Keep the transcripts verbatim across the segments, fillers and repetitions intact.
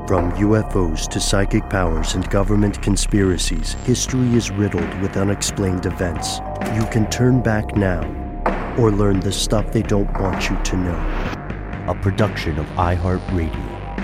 From U F Os to psychic powers and government conspiracies, history is riddled with unexplained events. You can turn back now or learn the stuff they don't want you to know. A production of iHeartRadio.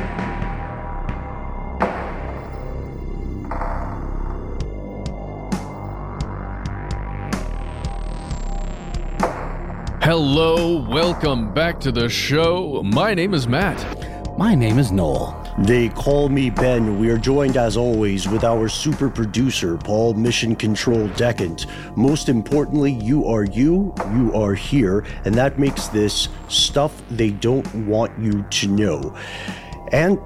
Hello, welcome back to the show. My name is Matt. My name is Noel. They call me Ben. We are joined, as always, with our super producer, Paul Mission Control Decant. Most importantly, you are you, you are here, and that makes this stuff they don't want you to know. And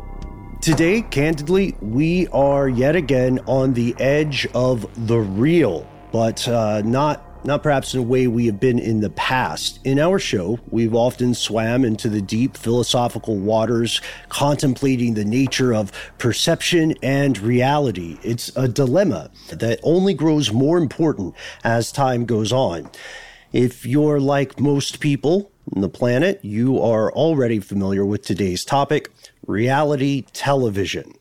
today, candidly, we are yet again on the edge of the real, but uh, not Not perhaps in a way we have been in the past. In our show, we've often swam into the deep philosophical waters, contemplating the nature of perception and reality. It's a dilemma that only grows more important as time goes on. If you're like most people on the planet, you are already familiar with today's topic, reality television.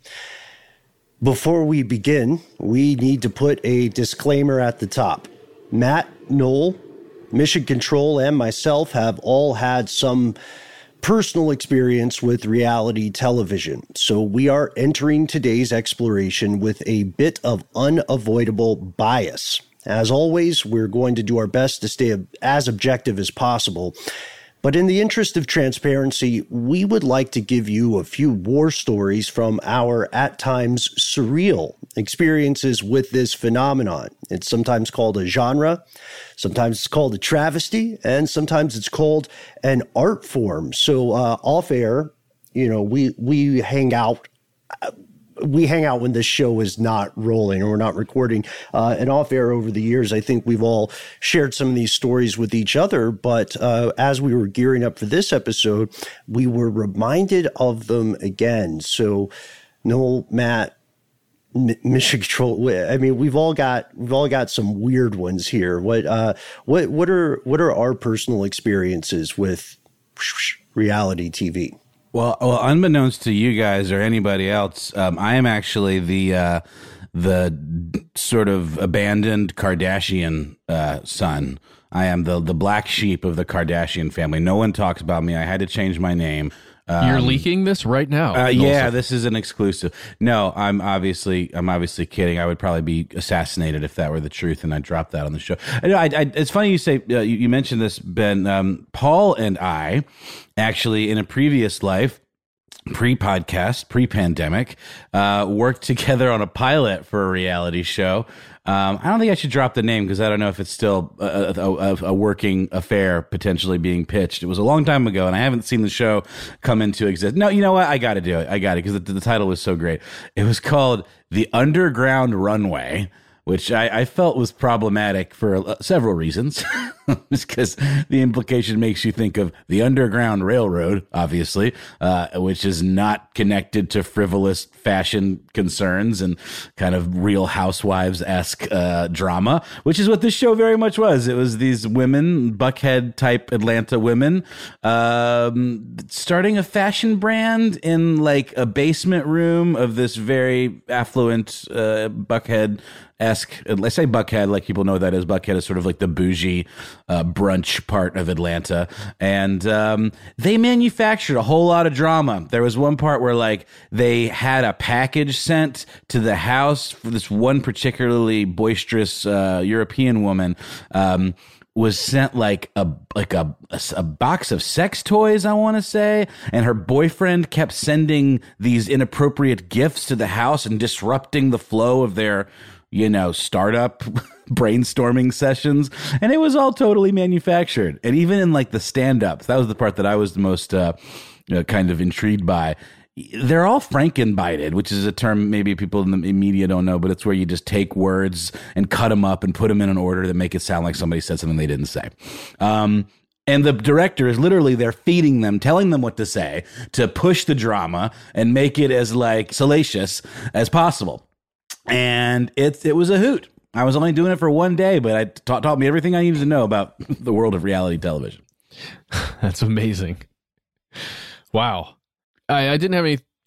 Before we begin, we need to put a disclaimer at the top. Matt, Noel, Mission Control, and myself have all had some personal experience with reality television, so we are entering today's exploration with a bit of unavoidable bias. As always, we're going to do our best to stay as objective as possible, but in the interest of transparency, we would like to give you a few war stories from our, at times, surreal experiences with this phenomenon. It's sometimes called a genre, sometimes it's called a travesty, and sometimes it's called an art form. So uh, off air, you know, we we hang out. Uh, We hang out when this show is not rolling or we're not recording. Uh, and off air over the years, I think we've all shared some of these stories with each other. But uh, as we were gearing up for this episode, we were reminded of them again. So, Noel, Matt, M- Mission Control. I mean, we've all got we've all got some weird ones here. What uh, what what are what are our personal experiences with reality T V? Well, well, unbeknownst to you guys or anybody else, um, I am actually the uh, the sort of abandoned Kardashian uh, son. I am the the black sheep of the Kardashian family. No one talks about me. I had to change my name. Um, You're leaking this right now. Uh, yeah, this is an exclusive. No, I'm obviously I'm obviously kidding. I would probably be assassinated if that were the truth, and I dropped that on the show. I, I, it's funny you say uh, you, you mentioned this, Ben. Um, Paul and I actually, in a previous life, pre-podcast, pre-pandemic, uh, worked together on a pilot for a reality show. Um, I don't think I should drop the name because I don't know if it's still a, a, a working affair potentially being pitched. It was a long time ago, and I haven't seen the show come into existence. No, you know what? I got to do it. I got it because the, the title was so great. It was called The Underground Runway, which I, I felt was problematic for uh, several reasons. Just because the implication makes you think of the Underground Railroad, obviously, uh, which is not connected to frivolous fashion concerns and kind of Real Housewives-esque uh, drama, which is what this show very much was. It was these women, Buckhead-type Atlanta women, um, starting a fashion brand in like a basement room of this very affluent uh, Buckhead esque. I say Buckhead, like people know what that is. Buckhead is sort of like the bougie uh, brunch part of Atlanta, and um, they manufactured a whole lot of drama. There was one part where like they had a package sent to the house for this one particularly boisterous uh, European woman. Um, was sent like a like a, a, a box of sex toys, I want to say, and her boyfriend kept sending these inappropriate gifts to the house and disrupting the flow of their, you know, startup brainstorming sessions, and it was all totally manufactured. And even in like the stand-ups, that was the part that I was the most uh, you know, kind of intrigued by. They're all Frankenbited, which is a term maybe people in the media don't know, but it's where you just take words and cut them up and put them in an order that make it sound like somebody said something they didn't say. Um, And the director is literally there feeding them, telling them what to say to push the drama and make it as like salacious as possible. And it, it was a hoot. I was only doing it for one day, but it taught, taught me everything I needed to know about the world of reality television. That's amazing. Wow. I, I didn't have anything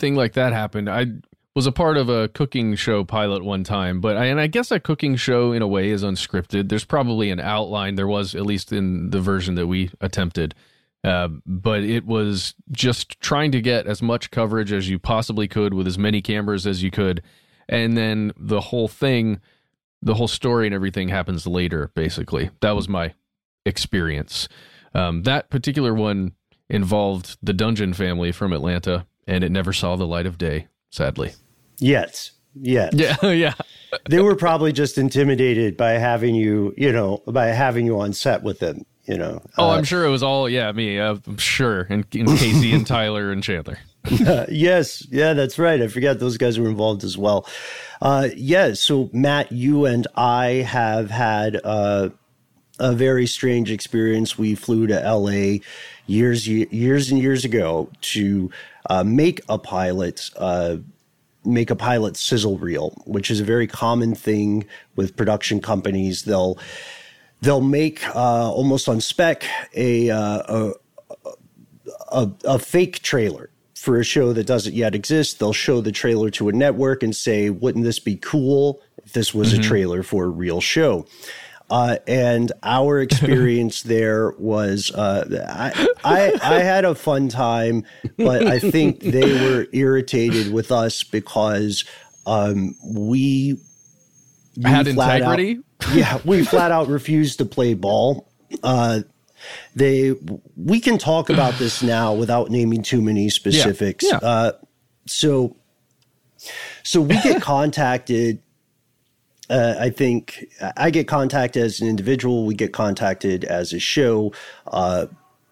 thing like that happened. I was a part of a cooking show pilot one time, but I, and I guess a cooking show in a way is unscripted. There's probably an outline. There was, at least in the version that we attempted. Uh, but it was just trying to get as much coverage as you possibly could with as many cameras as you could. And then the whole thing, the whole story and everything happens later, basically. That was my experience. Um, that particular one involved the Dungeon family from Atlanta, and it never saw the light of day, sadly. Yet. Yet. Yeah, yeah. They were probably just intimidated by having you, you know, by having you on set with them, you know. Oh, uh, I'm sure it was all, yeah, me. Uh, I'm sure. And, and Casey and Tyler and Chandler. uh, yes. Yeah, that's right. I forgot those guys were involved as well. Uh, yeah. So, Matt, you and I have had uh, a very strange experience. We flew to L A years, years and years ago to uh, make a pilot, uh, make a pilot sizzle reel, which is a very common thing with production companies. They'll they'll make uh, almost on spec a, uh, a, a a fake trailer for a show that doesn't yet exist. They'll show the trailer to a network and say, "Wouldn't this be cool if this was mm-hmm. a trailer for a real show?" Uh, and our experience there was, uh, I, I, I had a fun time, but I think they were irritated with us because um, we, we had integrity. Out, yeah, we flat out refused to play ball. Uh, they, we can talk about this now without naming too many specifics. Yeah, yeah. Uh, so, so we get contacted. Uh, I think I get contacted as an individual. We get contacted as a show uh,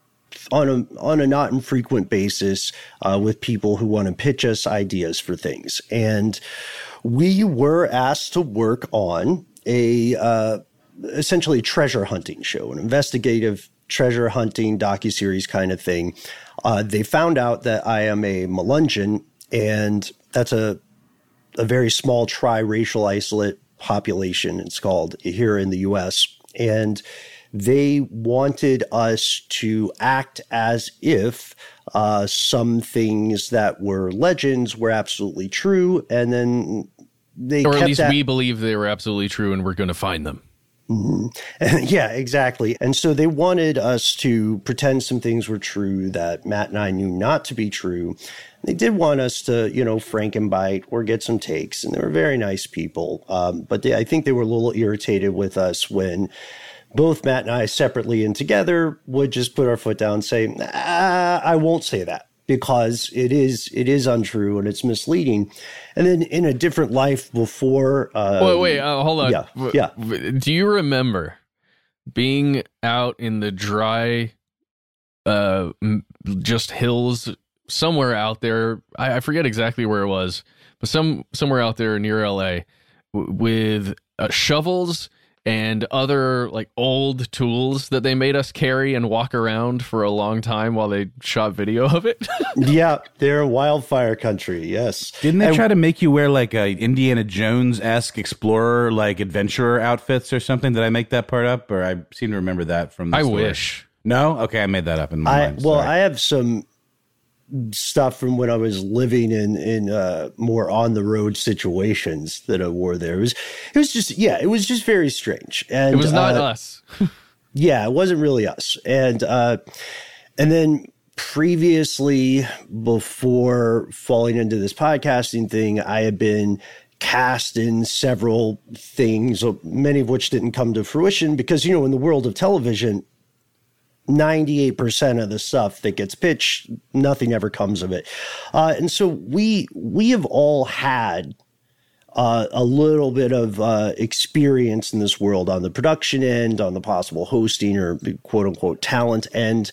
on a on a not infrequent basis uh, with people who want to pitch us ideas for things. And we were asked to work on a uh, essentially treasure hunting show, an investigative treasure hunting docuseries kind of thing. Uh, they found out that I am a Melungeon, and that's a a very small triracial isolate population, it's called, here in the U S. And they wanted us to act as if uh, some things that were legends were absolutely true. And then they Or kept at least that- we believe they were absolutely true and we're going to find them. Mm-hmm. Yeah, exactly. And so they wanted us to pretend some things were true that Matt and I knew not to be true. They did want us to, you know, frankenbite or get some takes, and they were very nice people. Um, but they, I think they were a little irritated with us when both Matt and I separately and together would just put our foot down and say, ah, I won't say that because it is it is untrue and it's misleading. And then in a different life before. Um, wait, wait, uh, hold on. Yeah, yeah. Do you remember being out in the dry, uh, just hills somewhere out there? I, I forget exactly where it was, but some somewhere out there near L A w- with uh, shovels and other like old tools that they made us carry and walk around for a long time while they shot video of it. Yeah, they're wildfire country. Yes. Didn't they and, try to make you wear like a Indiana Jones-esque explorer, like adventurer outfits or something? Did I make that part up? Or I seem to remember that from the I story. wish. No? Okay, I made that up in my I, mind. well, Sorry. I have some stuff from when I was living in in uh, more on the road situations that I wore there. It was it was just yeah, it was just very strange. And It was not uh, us. Yeah, it wasn't really us. And uh, and then previously, before falling into this podcasting thing, I had been cast in several things, many of which didn't come to fruition because, you know, in the world of television, ninety-eight percent of the stuff that gets pitched, nothing ever comes of it. Uh, and so we we have all had uh, a little bit of uh, experience in this world on the production end, on the possible hosting or quote unquote talent end.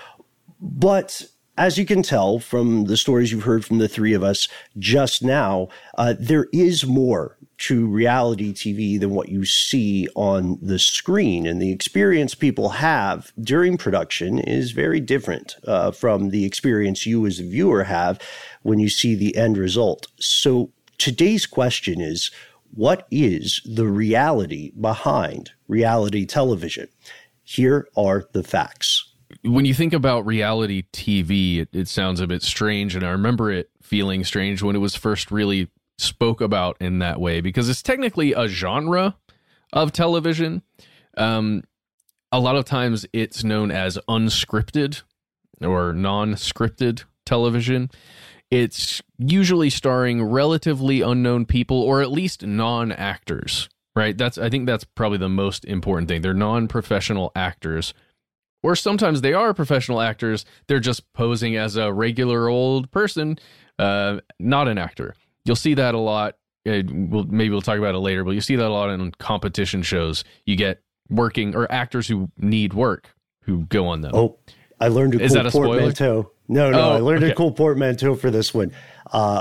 But as you can tell from the stories you've heard from the three of us just now, uh, there is more to reality T V than what you see on the screen. And the experience people have during production is very different uh, from the experience you as a viewer have when you see the end result. So today's question is, what is the reality behind reality television? Here are the facts. when you think about reality T V, it, it sounds a bit strange, and I remember it feeling strange when it was first really spoke about in that way, because it's technically a genre of television. Um, a lot of times it's known as unscripted or non-scripted television. It's usually starring relatively unknown people, or at least non-actors, right? That's I think that's probably the most important thing. They're non-professional actors, or sometimes they are professional actors. They're just posing as a regular old person, uh, not an actor. You'll see that a lot. Uh, we'll, maybe we'll talk about it later, but you see that a lot in competition shows. You get working or actors who need work who go on them. Oh, I learned a Is cool that a spoiler? portmanteau. No, no, Oh, I learned okay. a cool portmanteau for this one. Uh,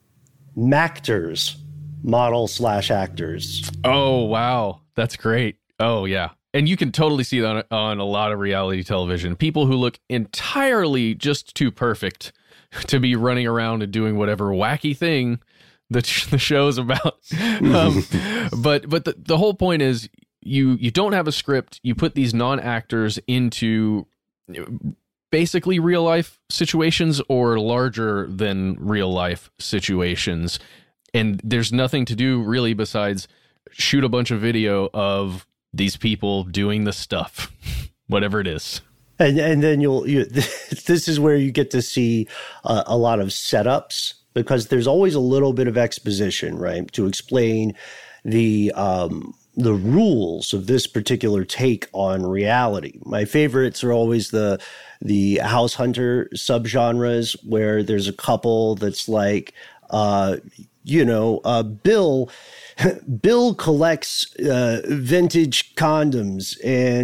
Mactors, model slash actors. Oh, wow. That's great. Oh, yeah. And you can totally see that on, on a lot of reality television. People who look entirely just too perfect to be running around and doing whatever wacky thing that the show is about. Um, but but the, the whole point is you you don't have a script. You put these non-actors into basically real life situations or larger than real life situations. And there's nothing to do really besides shoot a bunch of video of these people doing the stuff, whatever it is. And and then you'll, you, this is where you get to see uh, a lot of setups, because there's always a little bit of exposition, right, to explain the um, the rules of this particular take on reality. My favorites are always the the house hunter subgenres, where there's a couple that's like, uh, you know, uh, Bill. Bill collects uh, vintage condoms,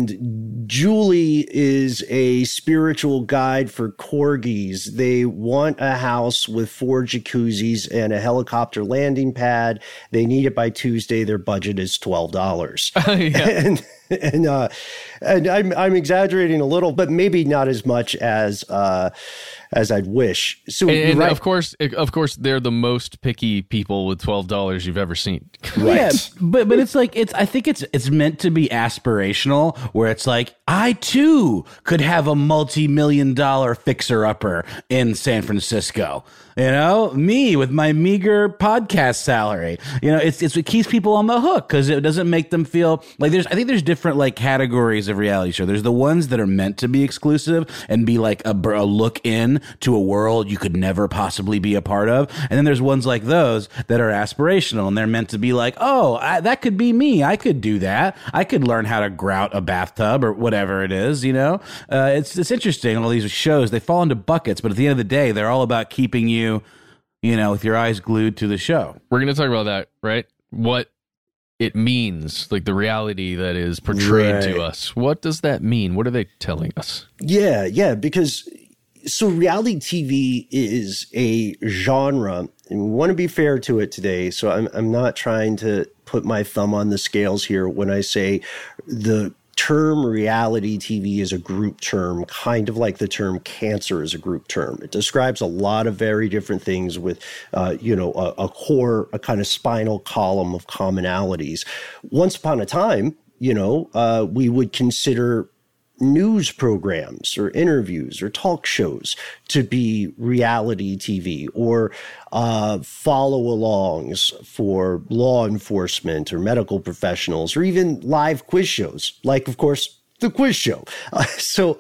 and Julie is a spiritual guide for corgis. They want a house with four jacuzzis and a helicopter landing pad. They need it by Tuesday. Their budget is twelve dollars. Yeah. And and uh, and I'm I'm exaggerating a little, but maybe not as much as uh, as I'd wish. So And, and right. of course, of course, they're the most picky people with twelve dollars you've ever seen. Right. Yeah, but but it's like it's I think it's it's meant to be aspirational, where it's like I too could have a multi-million dollar fixer upper in San Francisco. You know, me with my meager podcast salary. You know, it's it's what keeps people on the hook, because it doesn't make them feel like there's. I think there's different like categories of reality show. There's the ones that are meant to be exclusive and be like a, a look in to a world you could never possibly be a part of, and then there's ones like those that are aspirational and they're meant to be like, oh, I, that could be me. I could do that. I could learn how to grout a bathtub or whatever it is. You know, uh, it's it's interesting. All these shows, they fall into buckets, but at the end of the day, they're all about keeping you. You, you know, with your eyes glued to the show. We're going to talk about that, right? What it means, like the reality that is portrayed Right. to us. What does that mean? What are they telling us? Yeah, yeah, because so reality T V is a genre, and we want to be fair to it today. So I'm I'm not trying to put my thumb on the scales here when I say the term reality T V is a group term, kind of like the term cancer is a group term. It describes a lot of very different things with, uh, you know, a, a core, a kind of spinal column of commonalities. Once upon a time, you know, uh, we would consider news programs or interviews or talk shows to be reality T V, or uh, follow-alongs for law enforcement or medical professionals, or even live quiz shows, like, of course, the quiz show. Uh, so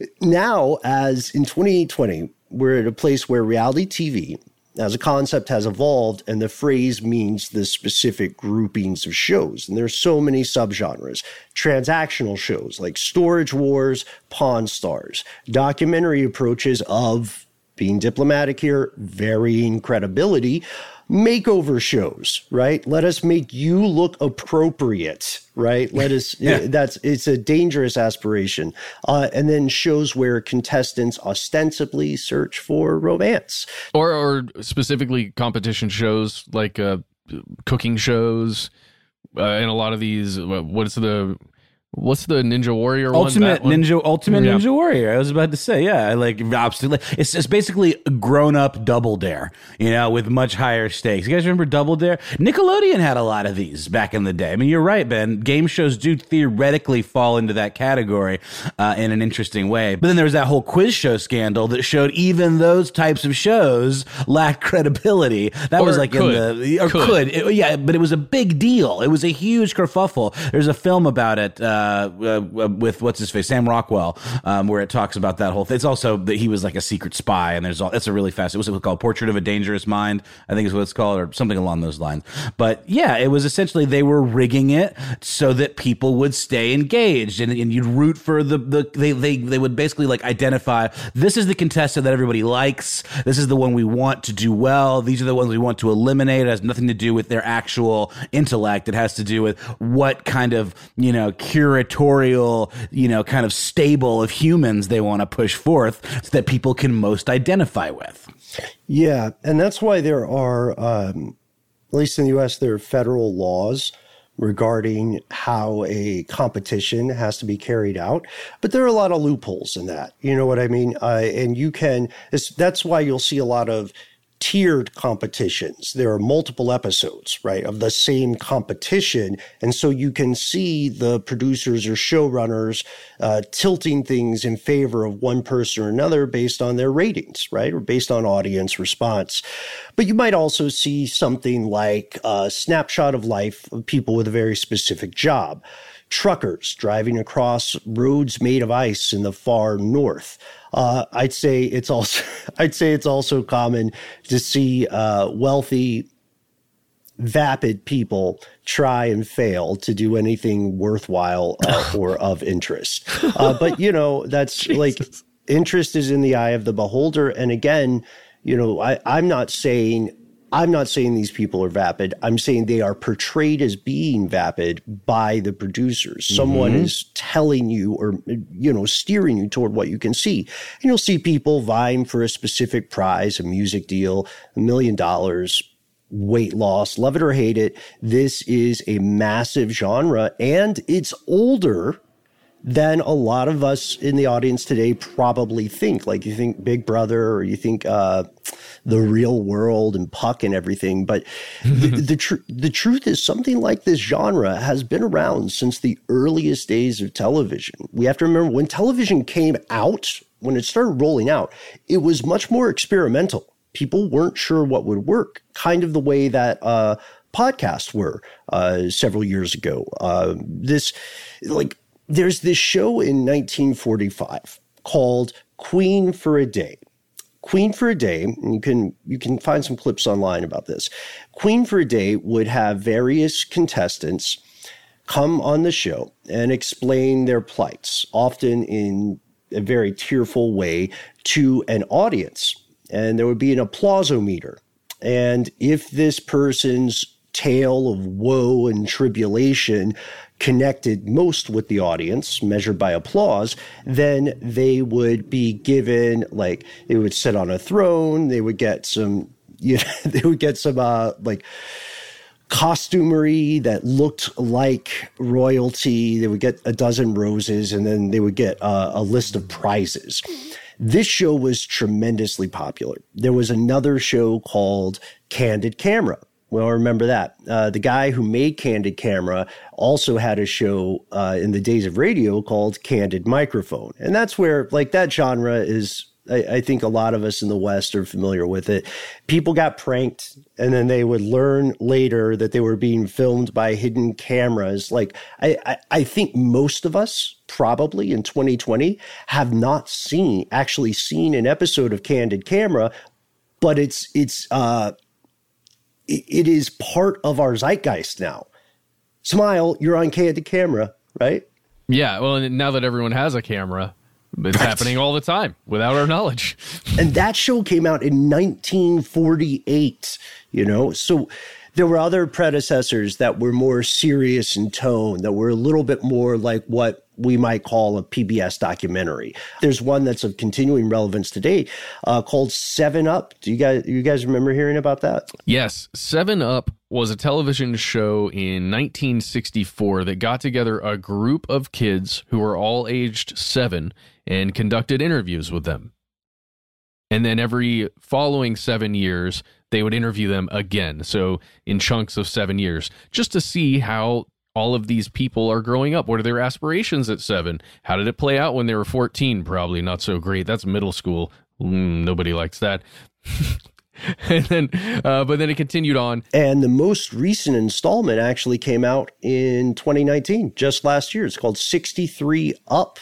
now, as in twenty twenty, we're at a place where reality T V as a concept has evolved, and the phrase means the specific groupings of shows. And there's so many subgenres. Transactional shows like Storage Wars, Pawn Stars, documentary approaches of, being diplomatic here, varying credibility, makeover shows, right? Let us make you look appropriate, right? Let us, Yeah. that's, it's a dangerous aspiration. Uh, and then shows where contestants ostensibly search for romance. Or, or specifically competition shows like uh, cooking shows, uh, and a lot of these. What's the What's the Ninja Warrior Ultimate one? Ninja Ultimate yeah. Ninja Warrior. I was about to say, yeah, like absolutely. It's it's basically grown up Double Dare, you know, with much higher stakes. You guys remember Double Dare? Nickelodeon had a lot of these back in the day. I mean, you're right, Ben. Game shows do theoretically fall into that category uh, in an interesting way. But then there was that whole quiz show scandal that showed even those types of shows lacked credibility. That Or was like could. in the or Could. could, It- yeah, but it was a big deal. It was a huge kerfuffle. There's a film about it. Uh, Uh, uh, with what's his face, Sam Rockwell, um, where it talks about that whole thing. It's also that he was like a secret spy, and there's all that's a really fast. It was called Portrait of a Dangerous Mind, I think is what it's called, or something along those lines. But yeah, it was essentially they were rigging it so that people would stay engaged, and, and you'd root for the the they they they would basically like identify this is the contestant that everybody likes. This is the one we want to do well. These are the ones we want to eliminate. It has nothing to do with their actual intellect. It has to do with what kind of you know curatorial, you know, kind of stable of humans they want to push forth so that people can most identify with. Yeah, and that's why there are, um, at least in the U S, there are federal laws regarding how a competition has to be carried out. But there are a lot of loopholes in that. You know what I mean? Uh, and you can, it's, that's why you'll see a lot of tiered competitions. There are multiple episodes, right, of the same competition. And so you can see the producers or showrunners uh, tilting things in favor of one person or another based on their ratings, right, or based on audience response. But you might also see something like a snapshot of life of people with a very specific job. Truckers driving across roads made of ice in the far north. Uh, I'd say it's also I'd say it's also common to see uh, wealthy, vapid people try and fail to do anything worthwhile uh, or of interest. Uh, but you know that's like interest is in the eye of the beholder. And again, you know I, I'm not saying. I'm not saying these people are vapid. I'm saying they are portrayed as being vapid by the producers. Mm-hmm. Someone is telling you or, you know, steering you toward what you can see. And you'll see people vying for a specific prize, a music deal, a million dollars, weight loss, love it or hate it. This is a massive genre, and it's older than a lot of us in the audience today probably think. Like you think Big Brother, or you think uh, The Real World and Puck and everything. But the, the, tr- the truth is something like this genre has been around since the earliest days of television. We have to remember when television came out, when it started rolling out, it was much more experimental. People weren't sure what would work, kind of the way that uh, podcasts were uh, several years ago. Uh, this, like, There's this show in nineteen forty-five called Queen for a Day. Queen for a Day, and you can you can find some clips online about this. Queen for a Day would have various contestants come on the show and explain their plights, often in a very tearful way, to an audience. And there would be an applausometer. And if this person's tale of woe and tribulation connected most with the audience, measured by applause, then they would be given, like, they would sit on a throne, they would get some, you know, they would get some, uh, like, costumery that looked like royalty. They would get a dozen roses, and then they would get uh, a list of prizes. This show was tremendously popular. There was another show called Candid Camera. Well, remember that. Uh, the guy who made Candid Camera also had a show uh, in the days of radio called Candid Microphone. And that's where, like, that genre is, I, I think a lot of us in the West are familiar with it. People got pranked, and then they would learn later that they were being filmed by hidden cameras. Like, I, I, I think most of us probably in twenty twenty have not seen, actually seen an episode of Candid Camera, but it's, it's, uh, it is part of our zeitgeist now. Smile, you're on Candid Camera, right? Yeah, well, and now that everyone has a camera, it's right. happening all the time without our knowledge. And that show came out in nineteen forty-eight, you know? So there were other predecessors that were more serious in tone, that were a little bit more like what we might call a P B S documentary. There's one that's of continuing relevance today uh, called Seven Up. Do you guys you guys remember hearing about that? Yes, Seven Up was a television show in nineteen sixty-four that got together a group of kids who were all aged seven and conducted interviews with them. And then every following seven years, they would interview them again. So in chunks of seven years, just to see how all of these people are growing up. What are their aspirations at seven? How did it play out when they were fourteen? Probably not so great. That's middle school. Mm, nobody likes that. and then, uh, but then it continued on. And the most recent installment actually came out in twenty nineteen, just last year. It's called sixty-three Up.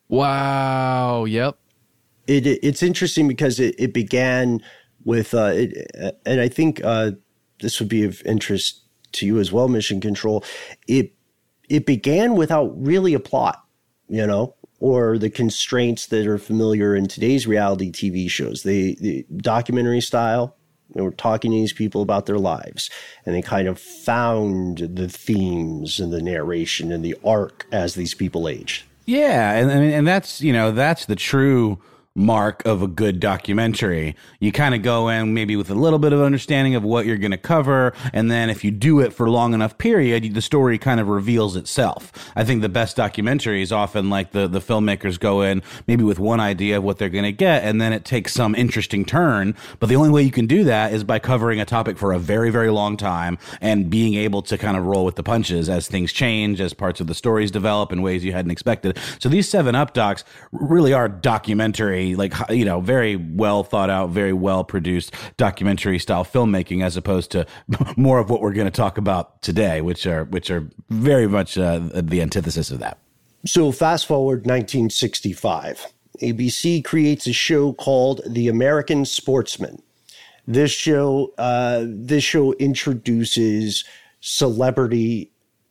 Wow. Yep. It, it it's interesting because it, it began with, uh, it, and I think uh, this would be of interest to you as well, Mission Control. It it began without really a plot, you know, or the constraints that are familiar in today's reality T V shows. They, the documentary style, they were talking to these people about their lives, and they kind of found the themes and the narration and the arc as these people aged. Yeah, and and that's, you know, that's the true mark of a good documentary. You kind of go in maybe with a little bit of understanding of what you're going to cover, and then if you do it for long enough period, the story kind of reveals itself. I think the best documentaries often, like the the filmmakers go in maybe with one idea of what they're going to get, and then it takes some interesting turn, but the only way you can do that is by covering a topic for a very, very long time and being able to kind of roll with the punches as things change, as parts of the stories develop in ways you hadn't expected. So these seven Up docs really are documentary, like, you know, very well thought out, very well produced documentary style filmmaking, as opposed to more of what we're going to talk about today, which are which are very much uh, the antithesis of that. So fast forward nineteen sixty-five, A B C creates a show called The American Sportsman. This show, uh, this show introduces celebrity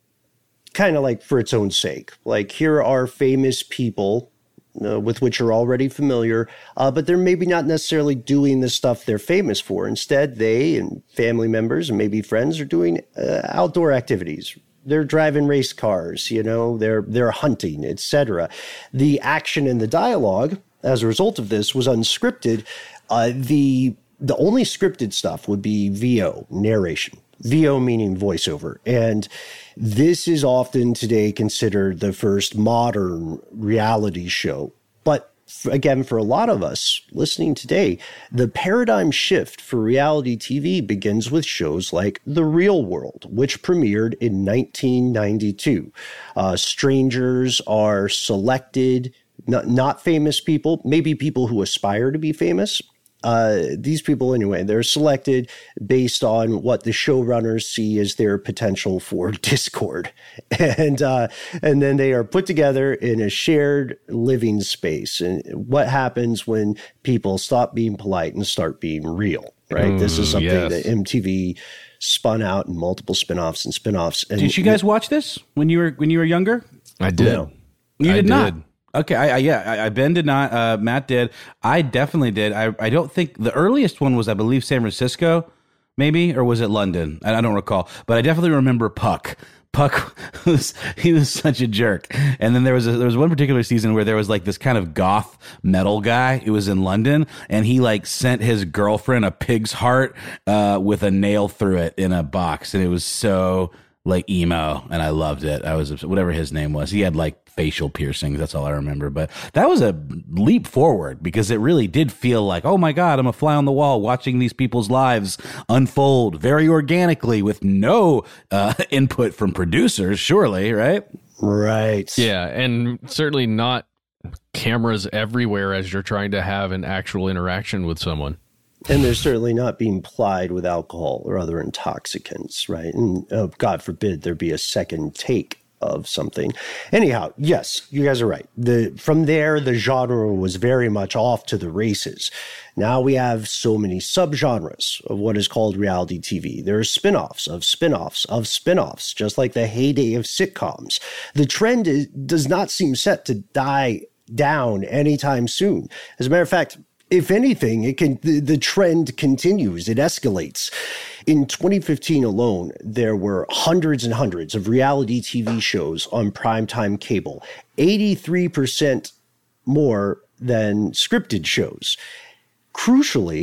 kind of like for its own sake. Like, here are famous people Uh, with which you're already familiar, uh, but they're maybe not necessarily doing the stuff they're famous for. Instead, they and family members and maybe friends are doing uh, outdoor activities. They're driving race cars, you know, they're they're hunting, et cetera. The action and the dialogue, as a result of this, was unscripted. Uh, the the only scripted stuff would be V O, narration. V O meaning voiceover. And this is often today considered the first modern reality show. But f- again, for a lot of us listening today, the paradigm shift for reality T V begins with shows like The Real World, which premiered in nineteen ninety-two. Uh, strangers are selected, not, not famous people, maybe people who aspire to be famous. Uh, these people, anyway, they're selected based on what the showrunners see as their potential for discord. And uh, and then they are put together in a shared living space. And what happens when people stop being polite and start being real, right? Mm, this is something yes. that M T V spun out in multiple spinoffs and spinoffs. And did you guys watch this when you were when you were younger? I did. No. You did, did not? Okay, I, I, yeah, I, I Ben did not. Uh, Matt did. I definitely did. I, I don't think the earliest one was, I believe, San Francisco, maybe, or was it London? I, I don't recall, but I definitely remember Puck. Puck was he was such a jerk. And then there was a, there was one particular season where there was like this kind of goth metal guy who was in London, and he like sent his girlfriend a pig's heart uh, with a nail through it in a box, and it was so like emo, and I loved it. I was whatever his name was. He had like facial piercings. That's all I remember. But that was a leap forward because it really did feel like, oh my God, I'm a fly on the wall watching these people's lives unfold very organically with no uh, input from producers, surely, right? Right. Yeah, and certainly not cameras everywhere as you're trying to have an actual interaction with someone. And they're certainly not being plied with alcohol or other intoxicants, right? And oh, God forbid there be a second take of something. Anyhow, yes, you guys are right. The from there, the genre was very much off to the races. Now we have so many subgenres of what is called reality T V. There are spin-offs of spin-offs of spin-offs, just like the heyday of sitcoms. The trend is, does not seem set to die down anytime soon. As a matter of fact, if anything, it can the, the trend continues. It escalates. In twenty fifteen alone, there were hundreds and hundreds of reality T V shows on primetime cable, eighty-three percent more than scripted shows. Crucially,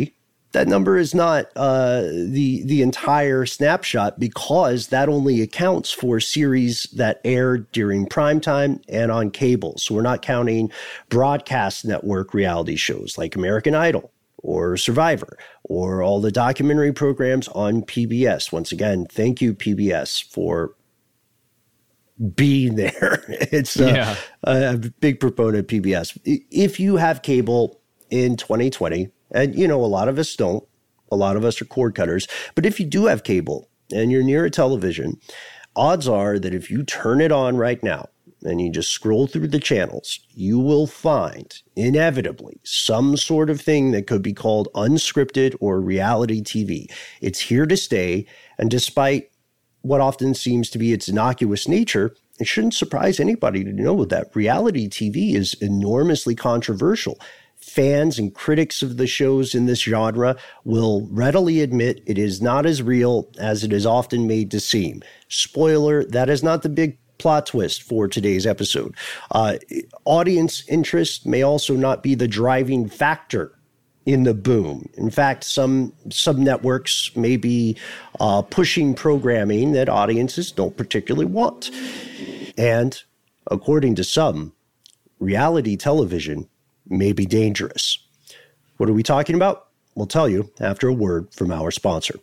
that number is not uh, the the entire snapshot, because that only accounts for series that aired during primetime and on cable. So we're not counting broadcast network reality shows like American Idol or Survivor or all the documentary programs on P B S. Once again, thank you, P B S, for being there. It's uh, yeah. a, a big proponent of P B S. If you have cable in twenty twenty, and, you know, a lot of us don't. A lot of us are cord cutters. But if you do have cable and you're near a television, odds are that if you turn it on right now and you just scroll through the channels, you will find inevitably some sort of thing that could be called unscripted or reality T V. It's here to stay. And despite what often seems to be its innocuous nature, it shouldn't surprise anybody to know that reality T V is enormously controversial. Fans and critics of the shows in this genre will readily admit it is not as real as it is often made to seem. Spoiler, that is not the big plot twist for today's episode. Uh, audience interest may also not be the driving factor in the boom. In fact, some some networks may be uh, pushing programming that audiences don't particularly want. And according to some, reality television may be dangerous. What are we talking about? We'll tell you after a word from our sponsor.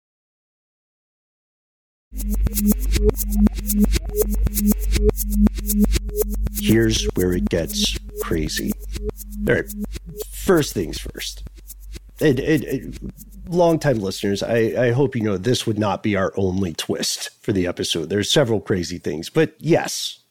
Here's where it gets crazy. All right, first things first. And, and, and longtime listeners, I, I hope you know this would not be our only twist for the episode. There's several crazy things, but yes,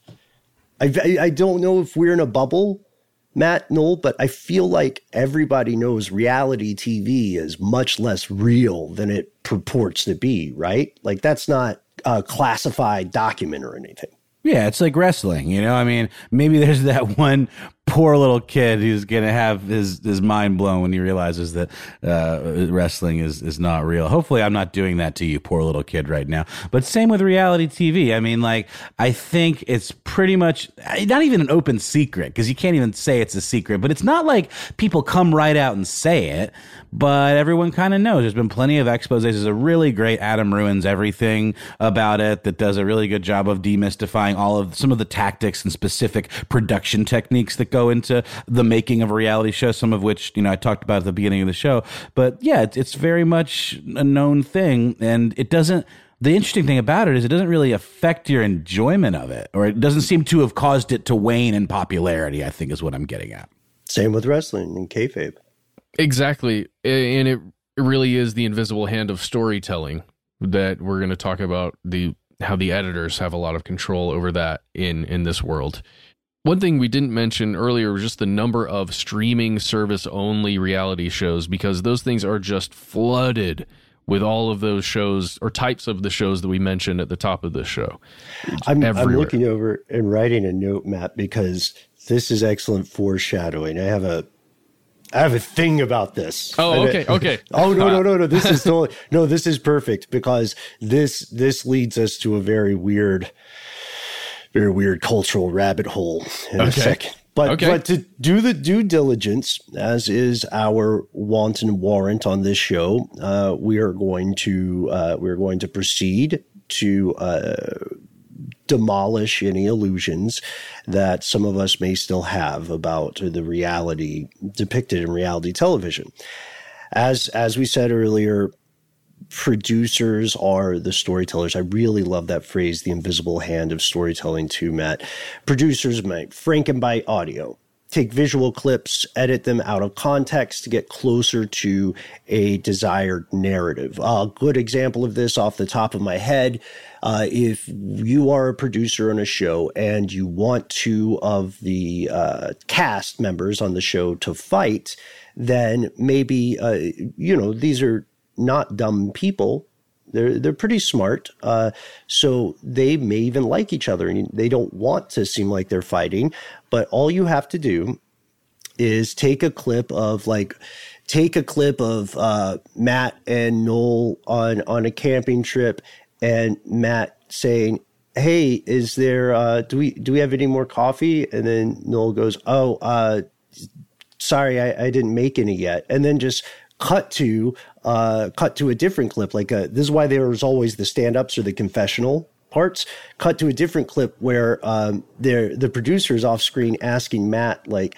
I, I, I don't know if we're in a bubble, Matt, Noel, but I feel like everybody knows reality T V is much less real than it purports to be, right? Like, that's not a classified document or anything. Yeah, it's like wrestling, you know? I mean, maybe there's that one poor little kid who's going to have his, his mind blown when he realizes that uh, wrestling is, is not real. Hopefully I'm not doing that to you, poor little kid, right now. But same with reality T V. I mean, like, I think it's pretty much not even an open secret, because you can't even say it's a secret, but it's not like people come right out and say it, but everyone kind of knows. There's been plenty of exposés. There's a really great Adam Ruins Everything about it that does a really good job of demystifying all of some of the tactics and specific production techniques that go into the making of a reality show, some of which, you know, I talked about at the beginning of the show. But yeah, it's, it's very much a known thing, and it doesn't, the interesting thing about it is it doesn't really affect your enjoyment of it, or it doesn't seem to have caused it to wane in popularity, I think is what I'm getting at. Same with wrestling and kayfabe. Exactly. And it really is the invisible hand of storytelling that we're going to talk about, the how the editors have a lot of control over that in, in this world. One thing we didn't mention earlier was just the number of streaming service only reality shows, because those things are just flooded with all of those shows or types of the shows that we mentioned at the top of this show. I'm, I'm looking over and writing a note, Matt, because this is excellent foreshadowing. I have a I have a thing about this. Oh, okay, okay. oh, no, no, no, no. This is totally, no, this is perfect, because this, this leads us to a very weird, very weird cultural rabbit hole in okay. a second. But, okay. but to do the due diligence, as is our wanton warrant on this show, uh, we are going to, uh, we're going to proceed to, uh, demolish any illusions that some of us may still have about the reality depicted in reality television. As as we said earlier, producers are the storytellers. I really love that phrase, the invisible hand of storytelling too, Matt. Producers might frankenbite audio, take visual clips, edit them out of context to get closer to a desired narrative. A good example of this off the top of my head, uh, if you are a producer on a show and you want two of the uh, cast members on the show to fight, then maybe, uh, you know, these are not dumb people. They're they're pretty smart, uh, so they may even like each other, and they don't want to seem like they're fighting. But all you have to do is take a clip of like, take a clip of uh, Matt and Noel on on a camping trip, and Matt saying, "Hey, is there? Uh, do we do we have any more coffee?" And then Noel goes, "Oh, uh, sorry, I, I didn't make any yet," and then just cut to uh, cut to a different clip. Like a, this is why there's always the stand-ups or the confessional parts. Cut to a different clip where um, the producer is off screen asking Matt, like,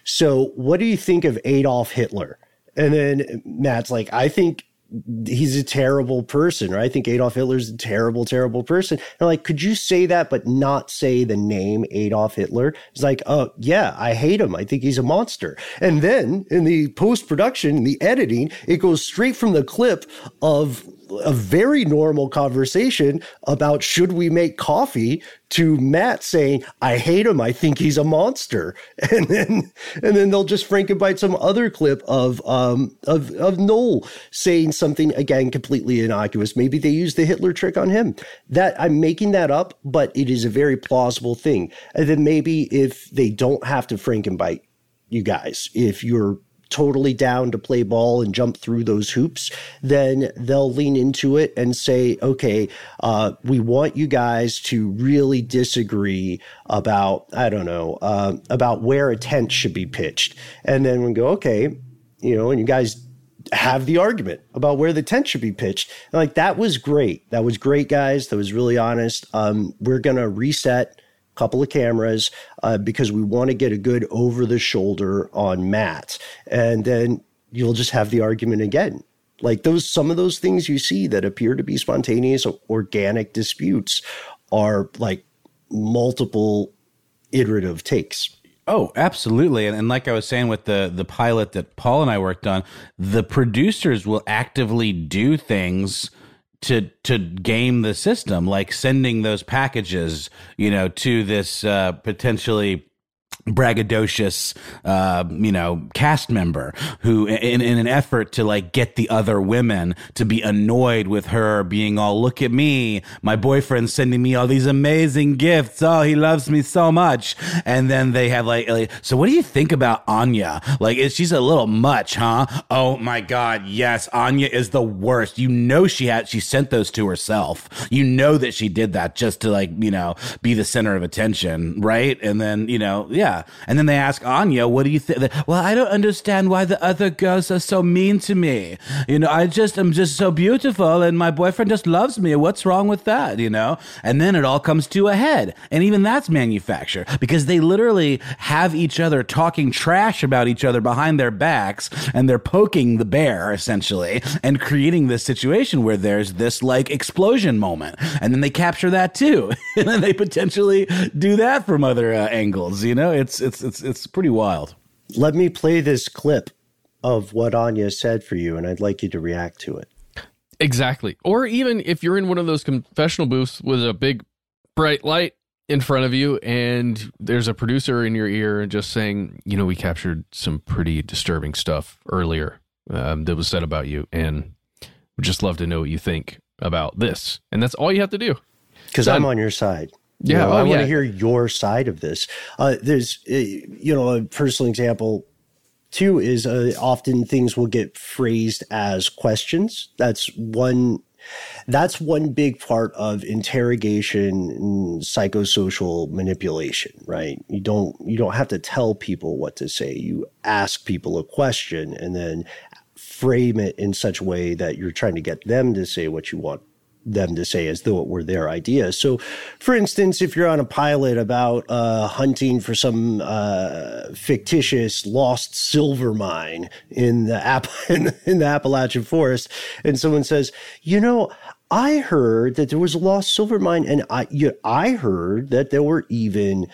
so what do you think of Adolf Hitler? And then Matt's like, I think he's a terrible person, or I think Adolf Hitler's a terrible, terrible person. And I'm like, could you say that but not say the name Adolf Hitler? It's like, oh, yeah, I hate him. I think he's a monster. And then in the post-production, in the editing, it goes straight from the clip of a very normal conversation about should we make coffee to Matt saying, I hate him. I think he's a monster. And then, and then they'll just Frankenbite some other clip of, um, of, of Noel saying something, again, completely innocuous. Maybe they use the Hitler trick on him. That I'm making that up, but it is a very plausible thing. And then maybe if they don't have to Frankenbite you guys, if you're totally down to play ball and jump through those hoops, then they'll lean into it and say, okay, uh, we want you guys to really disagree about, I don't know, uh, about where a tent should be pitched. And then we go, okay, you know, and you guys have the argument about where the tent should be pitched. And like, that was great. That was great, guys. That was really honest. Um, we're going to reset couple of cameras uh, because we want to get a good over the shoulder on Matt. And then you'll just have the argument again. Like those, some of those things you see that appear to be spontaneous, organic disputes are like multiple iterative takes. Oh, absolutely. And, and like I was saying with the, the pilot that Paul and I worked on, the producers will actively do things to to game the system, like sending those packages, you know, to this uh, potentially braggadocious, uh, you know, cast member who, in, in an effort to like get the other women to be annoyed with her being all, look at me, my boyfriend's sending me all these amazing gifts. Oh, he loves me so much. And then they have like, like so what do you think about Anya? Like, is she's a little much, huh? Oh my God. Yes. Anya is the worst. You know, she had, she sent those to herself. You know that she did that just to like, you know, be the center of attention. Right. And then, you know, yeah. And then they ask Anya, what do you think? Well, I don't understand why the other girls are so mean to me. You know, I just am just so beautiful and my boyfriend just loves me. What's wrong with that? You know? And then it all comes to a head. And even that's manufactured because they literally have each other talking trash about each other behind their backs and they're poking the bear essentially and creating this situation where there's this like explosion moment. And then they capture that too. And then they potentially do that from other uh, angles, you know? It's it's it's it's pretty wild. Let me play this clip of what Anya said for you, and I'd like you to react to it. Exactly. Or even if you're in one of those confessional booths with a big bright light in front of you and there's a producer in your ear and just saying, you know, we captured some pretty disturbing stuff earlier um, that was said about you, and we'd just love to know what you think about this. And that's all you have to do. Because I'm on your side. You Yeah, know, oh, I want yeah. to hear your side of this. Uh, there's, uh, you know, a personal example too is uh, often things will get phrased as questions. That's one. That's one big part of interrogation and psychosocial manipulation, right? You don't you don't have to tell people what to say. You ask people a question and then frame it in such a way that you're trying to get them to say what you want them to say as though it were their idea. So, for instance, if you're on a pilot about uh, hunting for some uh, fictitious lost silver mine in the, App- in, in the Appalachian forest, and someone says, you know, I heard that there was a lost silver mine, and I, you, I heard that there were even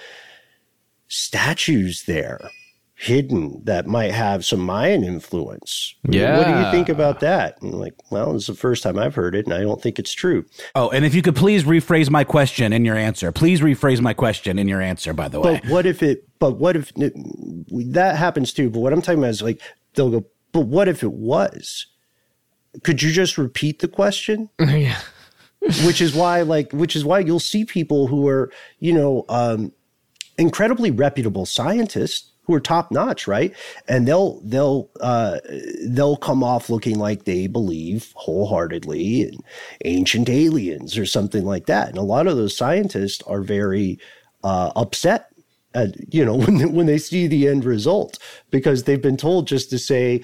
statues there hidden that might have some Mayan influence. Yeah. What do you think about that? And I'm like, well, this is the first time I've heard it, and I don't think it's true. Oh, and if you could please rephrase my question in your answer. Please rephrase my question in your answer, by the way. But what if it, but what if it, that happens too? But what I'm talking about is like, they'll go, but what if it was? Could you just repeat the question? Yeah. Which is why, like, which is why you'll see people who are, you know, um, incredibly reputable scientists who are top notch, right? And they'll they'll uh, they'll come off looking like they believe wholeheartedly in ancient aliens or something like that. And a lot of those scientists are very uh, upset, at, you know, when when they see the end result because they've been told just to say,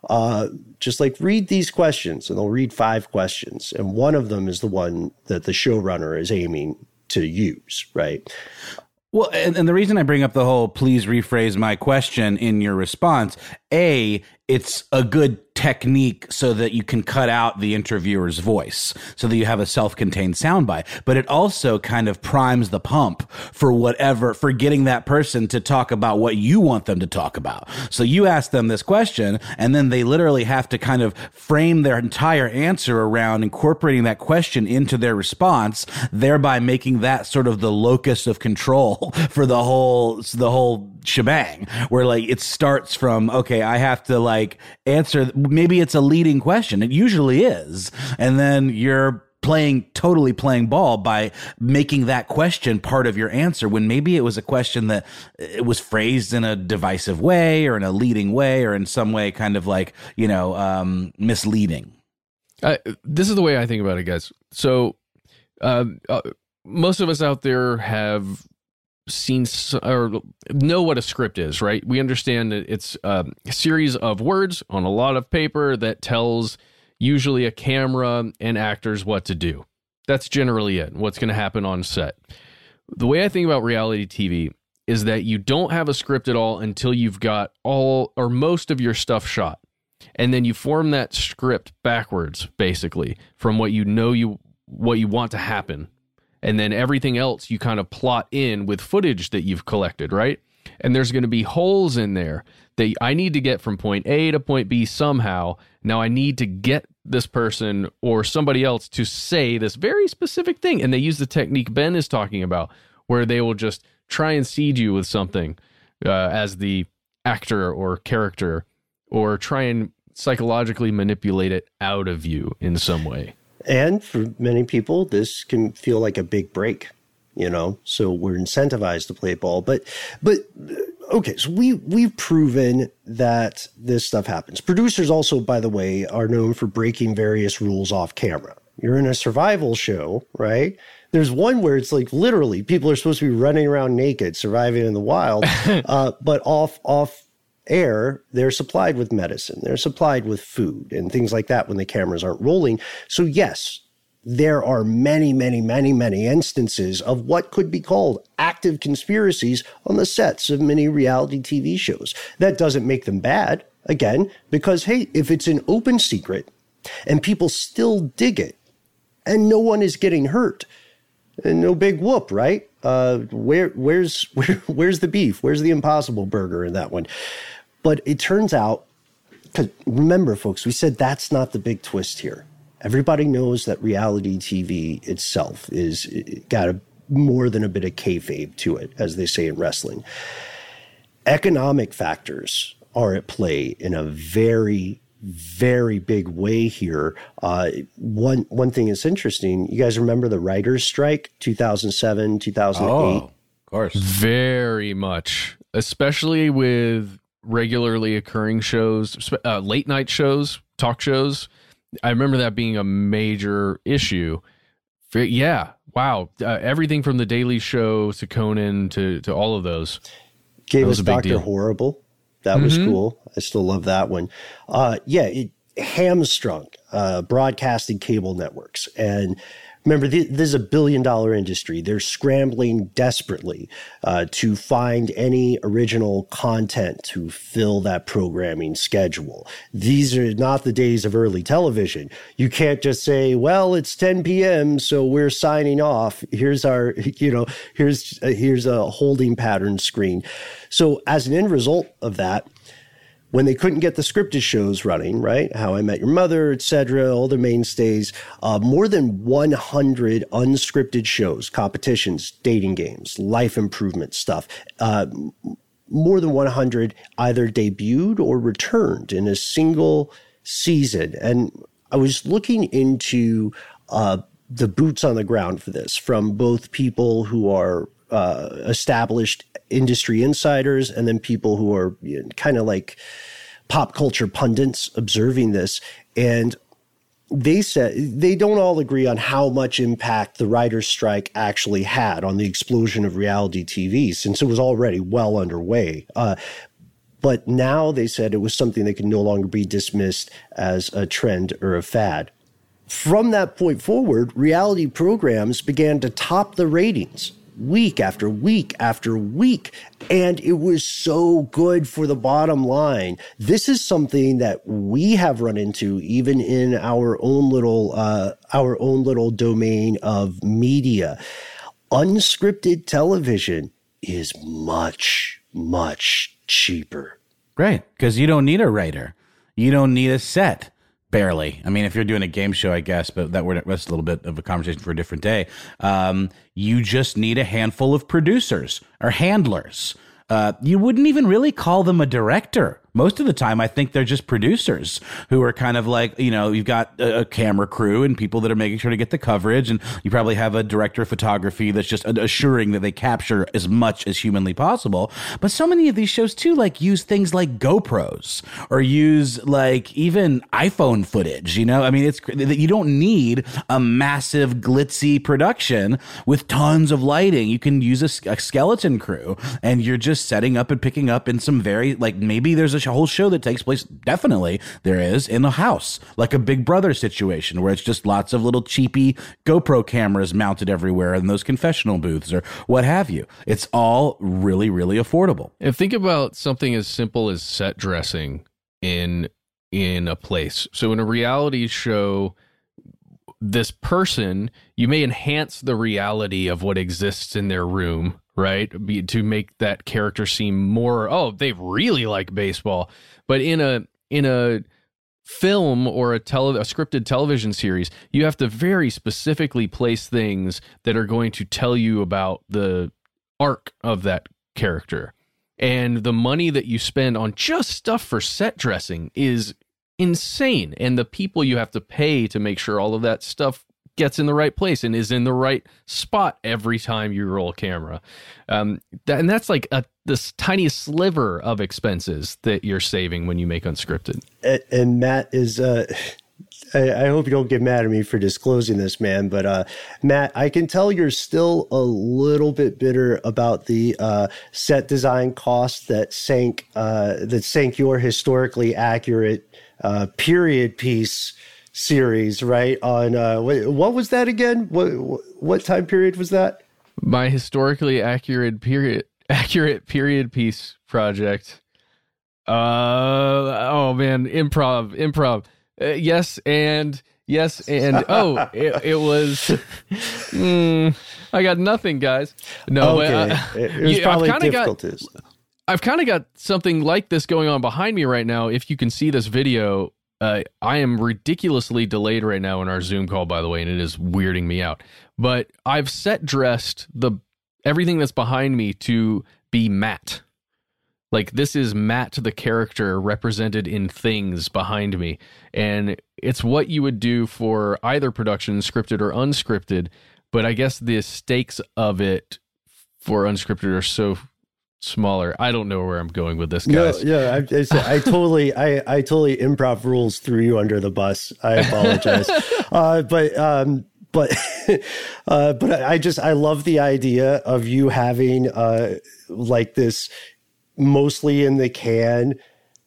uh, just like read these questions, and they'll read five questions. And one of them is the one that the showrunner is aiming to use, right? Well, and, and the reason I bring up the whole please rephrase my question in your response, A, it's a good technique so that you can cut out the interviewer's voice so that you have a self-contained soundbite. But it also kind of primes the pump for whatever, for getting that person to talk about what you want them to talk about. So you ask them this question, and then they literally have to kind of frame their entire answer around incorporating that question into their response, thereby making that sort of the locus of control for the whole, the whole shebang, where like it starts from, okay, I have to like answer, maybe it's a leading question. It usually is. And then you're playing, totally playing ball by making that question part of your answer when maybe it was a question that it was phrased in a divisive way or in a leading way or in some way kind of like, you know, um, misleading. Uh, this is the way I think about it, guys. So uh, uh, most of us out there have seen or know what a script is, right? We understand that it's a series of words on a lot of paper that tells usually a camera and actors what to do. That's generally it, what's going to happen on set. The way I think about reality T V is that you don't have a script at all until you've got all or most of your stuff shot. And then you form that script backwards, basically, from what you know you what you want to happen. And then everything else you kind of plot in with footage that you've collected, right? And there's going to be holes in there that I need to get from point A to point B somehow. Now I need to get this person or somebody else to say this very specific thing. And they use the technique Ben is talking about, where they will just try and seed you with something uh, as the actor or character, or try and psychologically manipulate it out of you in some way. And for many people, this can feel like a big break, you know, so we're incentivized to play ball. But, but okay, so we, we've proven that this stuff happens. Producers also, by the way, are known for breaking various rules off camera. You're in a survival show, right? There's one where it's like literally people are supposed to be running around naked, surviving in the wild, uh, but off, off, air, they're supplied with medicine, they're supplied with food and things like that when the cameras aren't rolling. So yes, there are many, many, many, many instances of what could be called active conspiracies on the sets of many reality T V shows. That doesn't make them bad, again, because, hey, if it's an open secret and people still dig it and no one is getting hurt, and no big whoop, right? Uh, where, where's, where, where's the beef? Where's the Impossible Burger in that one? But it turns out, because remember, folks, we said that's not the big twist here. Everybody knows that reality T V itself is it got a, more than a bit of kayfabe to it, as they say in wrestling. Economic factors are at play in a very, very big way here. Uh, one one thing that's interesting, you guys remember the writers' strike, two thousand seven, two thousand eight? Oh, of course. Very much, especially with regularly occurring shows, uh, late night shows, talk shows. I remember that being a major issue. Yeah, wow. Uh, everything from The Daily Show to Conan to, to all of those. Gave us Doctor Horrible. That was mm-hmm. cool. I still love that one. Uh, yeah, it hamstrung uh, broadcasting cable networks. And remember, th- this is a billion dollar industry. They're scrambling desperately uh, to find any original content to fill that programming schedule. These are not the days of early television. You can't just say, well, it's ten p.m., so we're signing off. Here's our, you know, here's, uh, here's a holding pattern screen. So as an end result of that, when they couldn't get the scripted shows running, right? How I Met Your Mother, et cetera, all the mainstays, uh, more than one hundred unscripted shows, competitions, dating games, life improvement stuff, uh, more than one hundred either debuted or returned in a single season. And I was looking into uh, the boots on the ground for this from both people who are uh, established industry insiders and then people who are you know, kind of like pop culture pundits observing this. And they said they don't all agree on how much impact the writer's strike actually had on the explosion of reality T V, since it was already well underway. Uh, But now they said it was something that could no longer be dismissed as a trend or a fad. From that point forward, reality programs began to top the ratings week after week after week. And it was so good for the bottom line. This is something that we have run into even in our own little, uh, our own little domain of media. Unscripted television is much, much cheaper. Right. Because you don't need a writer. You don't need a set. Barely. I mean, if you're doing a game show, I guess, but that would that's a little bit of a conversation for a different day. Um, you just need a handful of producers or handlers. Uh, you wouldn't even really call them a director. Most of the time, I think they're just producers who are kind of like, you know, you've got a, a camera crew and people that are making sure to get the coverage. And you probably have a director of photography that's just assuring that they capture as much as humanly possible. But so many of these shows, too, like use things like GoPros or use like even iPhone footage. You know, I mean, it's you don't need a massive glitzy production with tons of lighting. You can use a, a skeleton crew and you're just setting up and picking up in some very like maybe there's a whole show that takes place, definitely there is, in a house, like a Big Brother situation where it's just lots of little cheapy GoPro cameras mounted everywhere in those confessional booths or what have you. It's all really, really affordable. And think about something as simple as set dressing in in a place. So in a reality show, this person, you may enhance the reality of what exists in their room, right? Be, to make that character seem more, oh, they really like baseball. But in a in a film or a, tele, a scripted television series, you have to very specifically place things that are going to tell you about the arc of that character. And the money that you spend on just stuff for set dressing is insane. And the people you have to pay to make sure all of that stuff gets in the right place and is in the right spot every time you roll a camera. Um, that, and that's like a, this tiny sliver of expenses that you're saving when you make unscripted. And, and Matt is, uh, I, I hope you don't get mad at me for disclosing this, man, but uh, Matt, I can tell you're still a little bit bitter about the uh, set design costs that sank, uh, that sank your historically accurate uh, period piece series, right? On uh, what, what was that again? What what time period was that? My historically accurate period accurate period piece project. Uh oh man, improv, improv. Uh, yes and yes and oh, it, it was. Mm, I got nothing, guys. No, okay. uh, it was yeah, probably I've kinda difficulties. Got, I've kind of got something like this going on behind me right now. If you can see this video. Uh, I am ridiculously delayed right now in our Zoom call, by the way, and it is weirding me out. But I've set dressed the everything that's behind me to be Matt. Like this is Matt, the character represented in things behind me. And it's what you would do for either production, scripted or unscripted. But I guess the stakes of it for unscripted are so smaller. I don't know where I'm going with this, guys. No, yeah, I, I, I totally, I, I totally improv rules threw you under the bus. I apologize, uh, but, um, but, uh, but I just, I love the idea of you having, uh, like this, mostly in the can,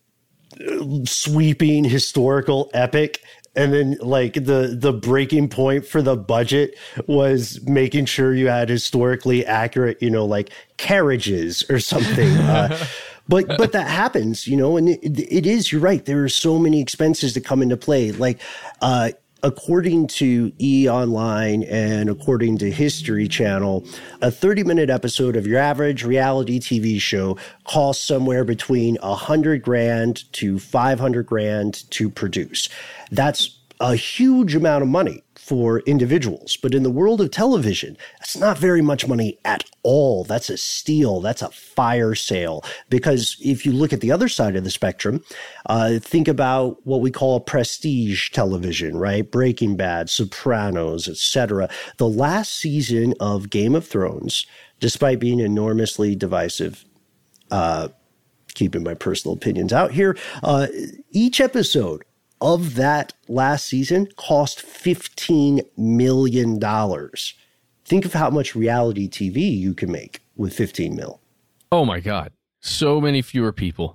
sweeping historical epic. And then like the, the breaking point for the budget was making sure you had historically accurate, you know, like carriages or something. Uh, but, but that happens, you know, and it, it is, you're right. There are so many expenses that come into play. Like, uh, according to E! Online and according to History Channel, a thirty minute episode of your average reality T V show costs somewhere between a hundred grand to five hundred grand to produce. That's a huge amount of money for individuals. But in the world of television, that's not very much money at all. That's a steal. That's a fire sale. Because if you look at the other side of the spectrum, uh, think about what we call prestige television, right? Breaking Bad, Sopranos, et cetera. The last season of Game of Thrones, despite being enormously divisive, uh, keeping my personal opinions out here, uh, each episode of that last season cost fifteen million dollars. Think of how much reality T V you can make with fifteen mil. Oh my God. So many fewer people.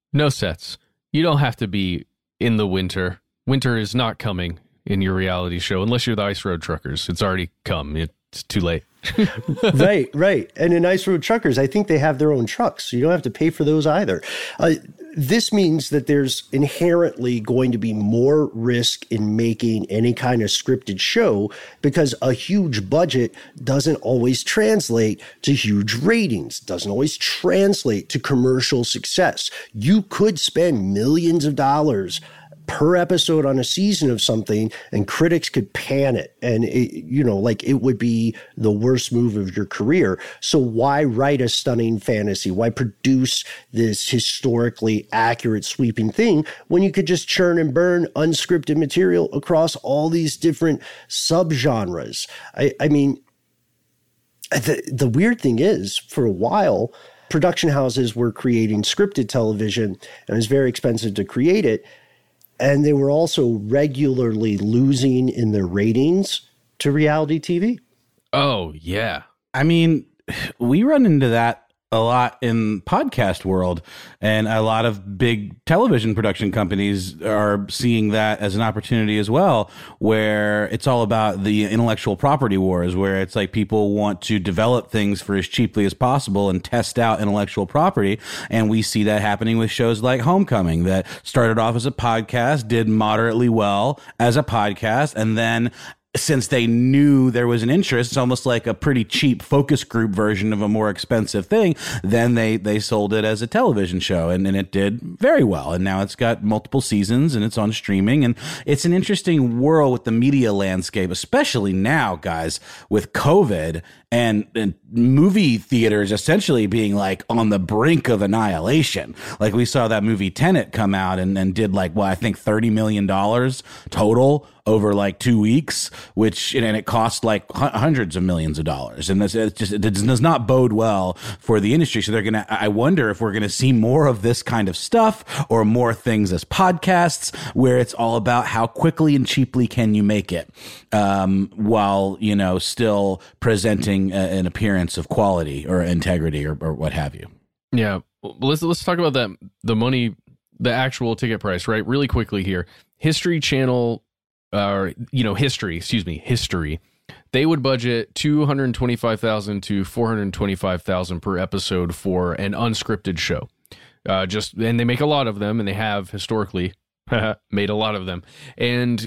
No sets. You don't have to be in the winter. Winter is not coming in your reality show unless you're the Ice Road Truckers. It's already come. It's too late. Right, right. And in Ice Road Truckers, I think they have their own trucks, so you don't have to pay for those either. Uh, this means that there's inherently going to be more risk in making any kind of scripted show because a huge budget doesn't always translate to huge ratings, doesn't always translate to commercial success. You could spend millions of dollars per episode on a season of something, and critics could pan it. And, it, you know, like it would be the worst move of your career. So why write a stunning fantasy? Why produce this historically accurate, sweeping thing when you could just churn and burn unscripted material across all these different subgenres? I, I mean, the, the weird thing is, for a while, production houses were creating scripted television, and it was very expensive to create it. And they were also regularly losing in their ratings to reality T V. Oh, yeah. I mean, we run into that a lot in podcast world, and a lot of big television production companies are seeing that as an opportunity as well, where it's all about the intellectual property wars, where it's like people want to develop things for as cheaply as possible and test out intellectual property. And we see that happening with shows like Homecoming, that started off as a podcast, did moderately well as a podcast, and then since they knew there was an interest, it's almost like a pretty cheap focus group version of a more expensive thing. Then they, they sold it as a television show, and, and it did very well. And now it's got multiple seasons and it's on streaming. And it's an interesting world with the media landscape, especially now, guys, with COVID and, and movie theaters essentially being like on the brink of annihilation. Like we saw that movie Tenet come out and, and did like, well, I think thirty million dollars total over like two weeks, which, and it cost like hundreds of millions of dollars. And this, it just, it does not bode well for the industry. So they're going to, I wonder if we're going to see more of this kind of stuff, or more things as podcasts, where it's all about how quickly and cheaply can you make it, um, while, you know, still presenting a, an appearance of quality or integrity or, or what have you. Yeah. Well, let's, let's talk about that. The money, the actual ticket price, right? Really quickly here. History Channel, or, uh, you know, history, excuse me, history, they would budget two hundred twenty-five thousand to four hundred twenty-five thousand per episode for an unscripted show. Uh, just, and they make a lot of them, and they have historically made a lot of them. And,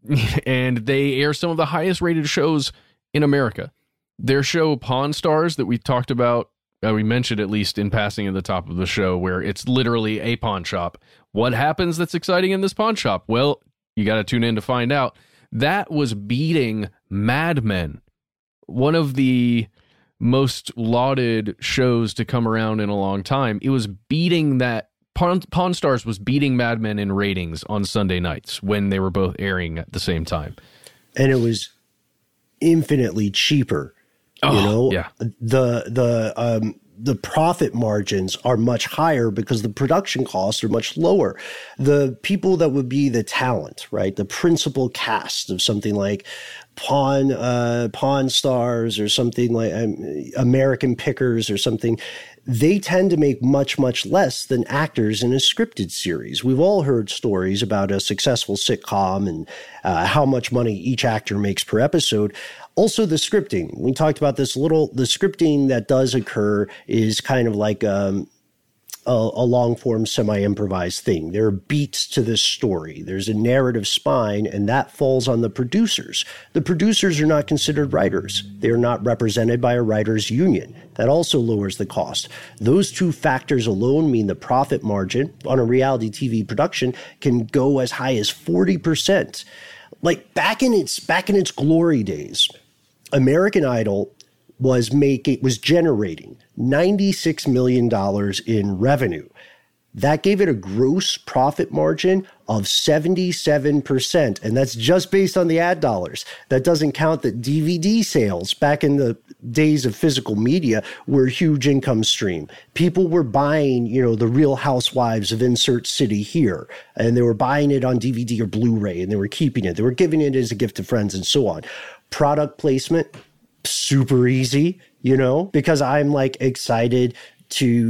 and they air some of the highest rated shows in America. Their show Pawn Stars that we talked about, uh, we mentioned at least in passing at the top of the show, where it's literally a pawn shop. What happens that's exciting in this pawn shop? Well, you got to tune in to find out. That was beating Mad Men, one of the most lauded shows to come around in a long time. It was beating that. Pawn, Pawn Stars was beating Mad Men in ratings on Sunday nights when they were both airing at the same time. And it was infinitely cheaper. Oh, you know, yeah. the the um, the profit margins are much higher because the production costs are much lower. The people that would be the talent, right, the principal cast of something like Pawn uh, Pawn Stars or something like um, American Pickers or something, they tend to make much, much less than actors in a scripted series. We've all heard stories about a successful sitcom and uh, how much money each actor makes per episode. Also, the scripting. We talked about this a little. The scripting that does occur is kind of like um, a, a long-form, semi-improvised thing. There are beats to this story. There's a narrative spine, and that falls on the producers. The producers are not considered writers. They are not represented by a writers' union. That also lowers the cost. Those two factors alone mean the profit margin on a reality T V production can go as high as forty percent. Like back in its back in its glory days, American Idol was making was generating ninety-six million dollars in revenue. That gave it a gross profit margin of seventy-seven percent, and that's just based on the ad dollars. That doesn't count that D V D sales back in the days of physical media were a huge income stream. People were buying, you know, the Real Housewives of Insert City here, and they were buying it on D V D or Blu-ray, and they were keeping it. They were giving it as a gift to friends and so on. Product placement, super easy, you know, because I'm like excited to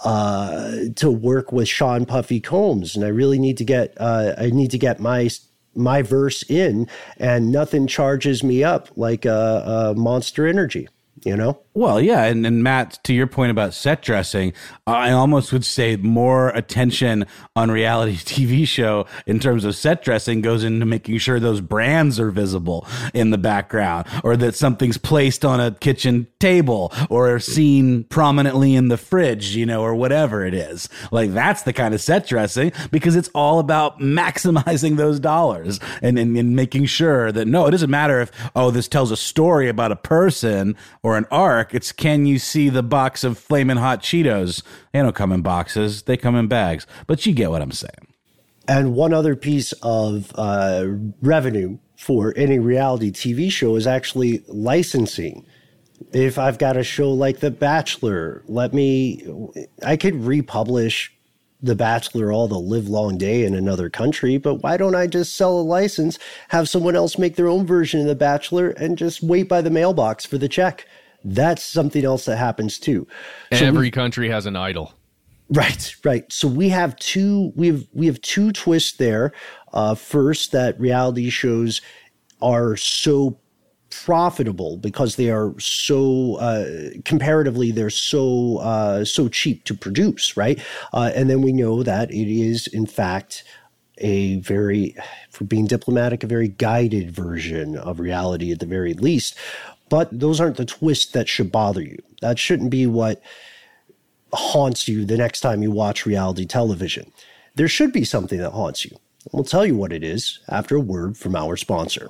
uh, to work with Sean Puffy Combs, and I really need to get uh, I need to get my my verse in, and nothing charges me up like uh, uh, Monster Energy, you know? Well, yeah, and, and Matt, to your point about set dressing, I almost would say more attention on reality T V show in terms of set dressing goes into making sure those brands are visible in the background, or that something's placed on a kitchen table or seen prominently in the fridge, you know, or whatever it is. Like, that's the kind of set dressing, because it's all about maximizing those dollars and, and, and making sure that, no, it doesn't matter if, oh, this tells a story about a person or an arc. It's, can you see the box of Flamin' Hot Cheetos? They don't come in boxes. They come in bags. But you get what I'm saying. And one other piece of uh, revenue for any reality T V show is actually licensing. If I've got a show like The Bachelor, let me, I could republish The Bachelor all the live long day in another country, but why don't I just sell a license, have someone else make their own version of The Bachelor, and just wait by the mailbox for the check? That's something else that happens too. So Every we, country has an idol. Right, right. So we have two, we have, we have two twists there. Uh, first, that reality shows are so profitable because they are so uh, comparatively they're so uh, so cheap to produce, right? Uh, and then we know that it is in fact a very, for being diplomatic, a very guided version of reality at the very least. But those aren't the twists that should bother you. That shouldn't be what haunts you the next time you watch reality television. There should be something that haunts you. We'll tell you what it is after a word from our sponsor.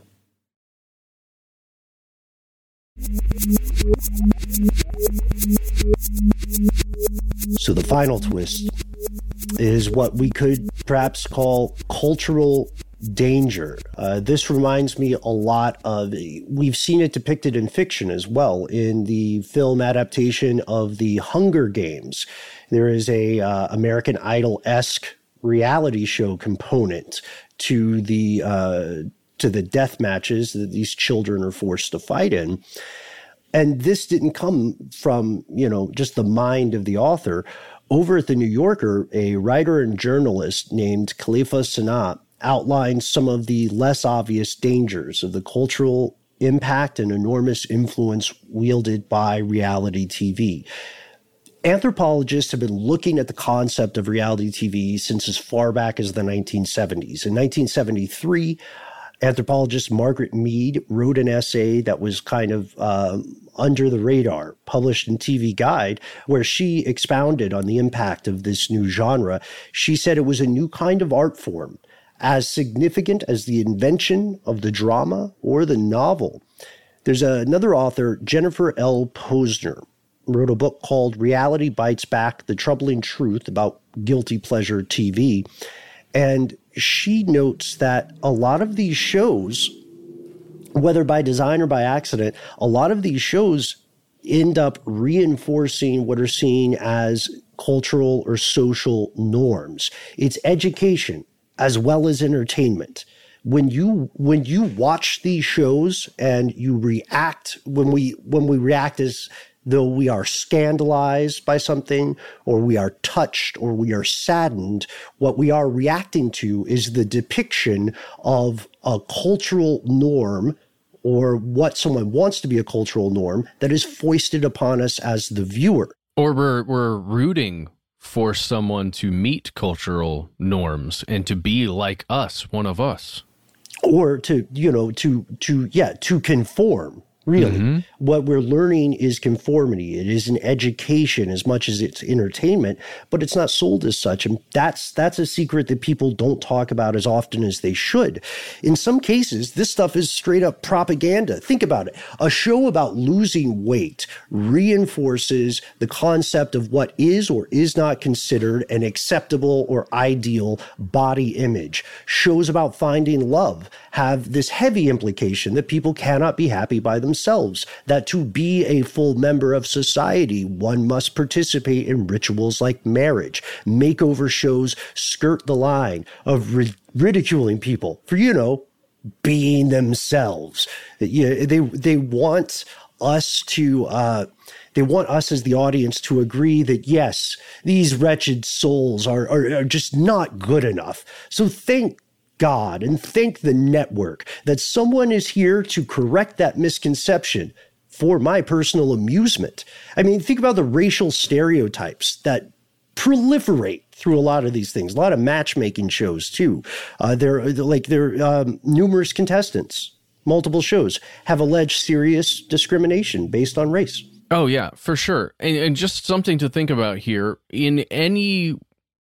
So the final twist is what we could perhaps call cultural danger. Uh, this reminds me a lot of, we've seen it depicted in fiction as well, in the film adaptation of the Hunger Games. There is a uh, American Idol-esque reality show component to the uh, to the death matches that these children are forced to fight in. And this didn't come from, you know, just the mind of the author. Over at the New Yorker, a writer and journalist named Khalifa Sanat outlined some of the less obvious dangers of the cultural impact and enormous influence wielded by reality T V. Anthropologists have been looking at the concept of reality T V since as far back as the nineteen seventies. In nineteen seventy-three, anthropologist Margaret Mead wrote an essay that was kind of uh, under the radar, published in T V Guide, where she expounded on the impact of this new genre. She said it was a new kind of art form, as significant as the invention of the drama or the novel. There's another author, Jennifer L. Posner, wrote a book called Reality Bites Back, The Troubling Truth About Guilty Pleasure T V. And she notes that a lot of these shows, whether by design or by accident, a lot of these shows end up reinforcing what are seen as cultural or social norms. It's education as well as entertainment. When you when you watch these shows and you react, when we when we react as though we are scandalized by something, or we are touched, or we are saddened, what we are reacting to is the depiction of a cultural norm, or what someone wants to be a cultural norm, that is foisted upon us as the viewer. Or we're we're rooting for someone to meet cultural norms and to be like us, one of us. Or to, you know, to, to, yeah, to conform. Really, mm-hmm. What we're learning is conformity. It is an education as much as it's entertainment, but it's not sold as such. And that's that's a secret that people don't talk about as often as they should. In some cases, this stuff is straight up propaganda. Think about it. A show about losing weight reinforces the concept of what is or is not considered an acceptable or ideal body image. Shows about finding love have this heavy implication that people cannot be happy by themselves. themselves, that to be a full member of society, one must participate in rituals like marriage. Makeover shows skirt the line of ri- ridiculing people for, you know, being themselves. You know, they, they want us to, uh, they want us as the audience to agree that, yes, these wretched souls are, are, are just not good enough. So thank God and thank the network that someone is here to correct that misconception for my personal amusement. I mean, think about the racial stereotypes that proliferate through a lot of these things. A lot of matchmaking shows too. Uh, there, like there, um, numerous contestants, multiple shows have alleged serious discrimination based on race. Oh yeah, for sure. And, and just something to think about here: in any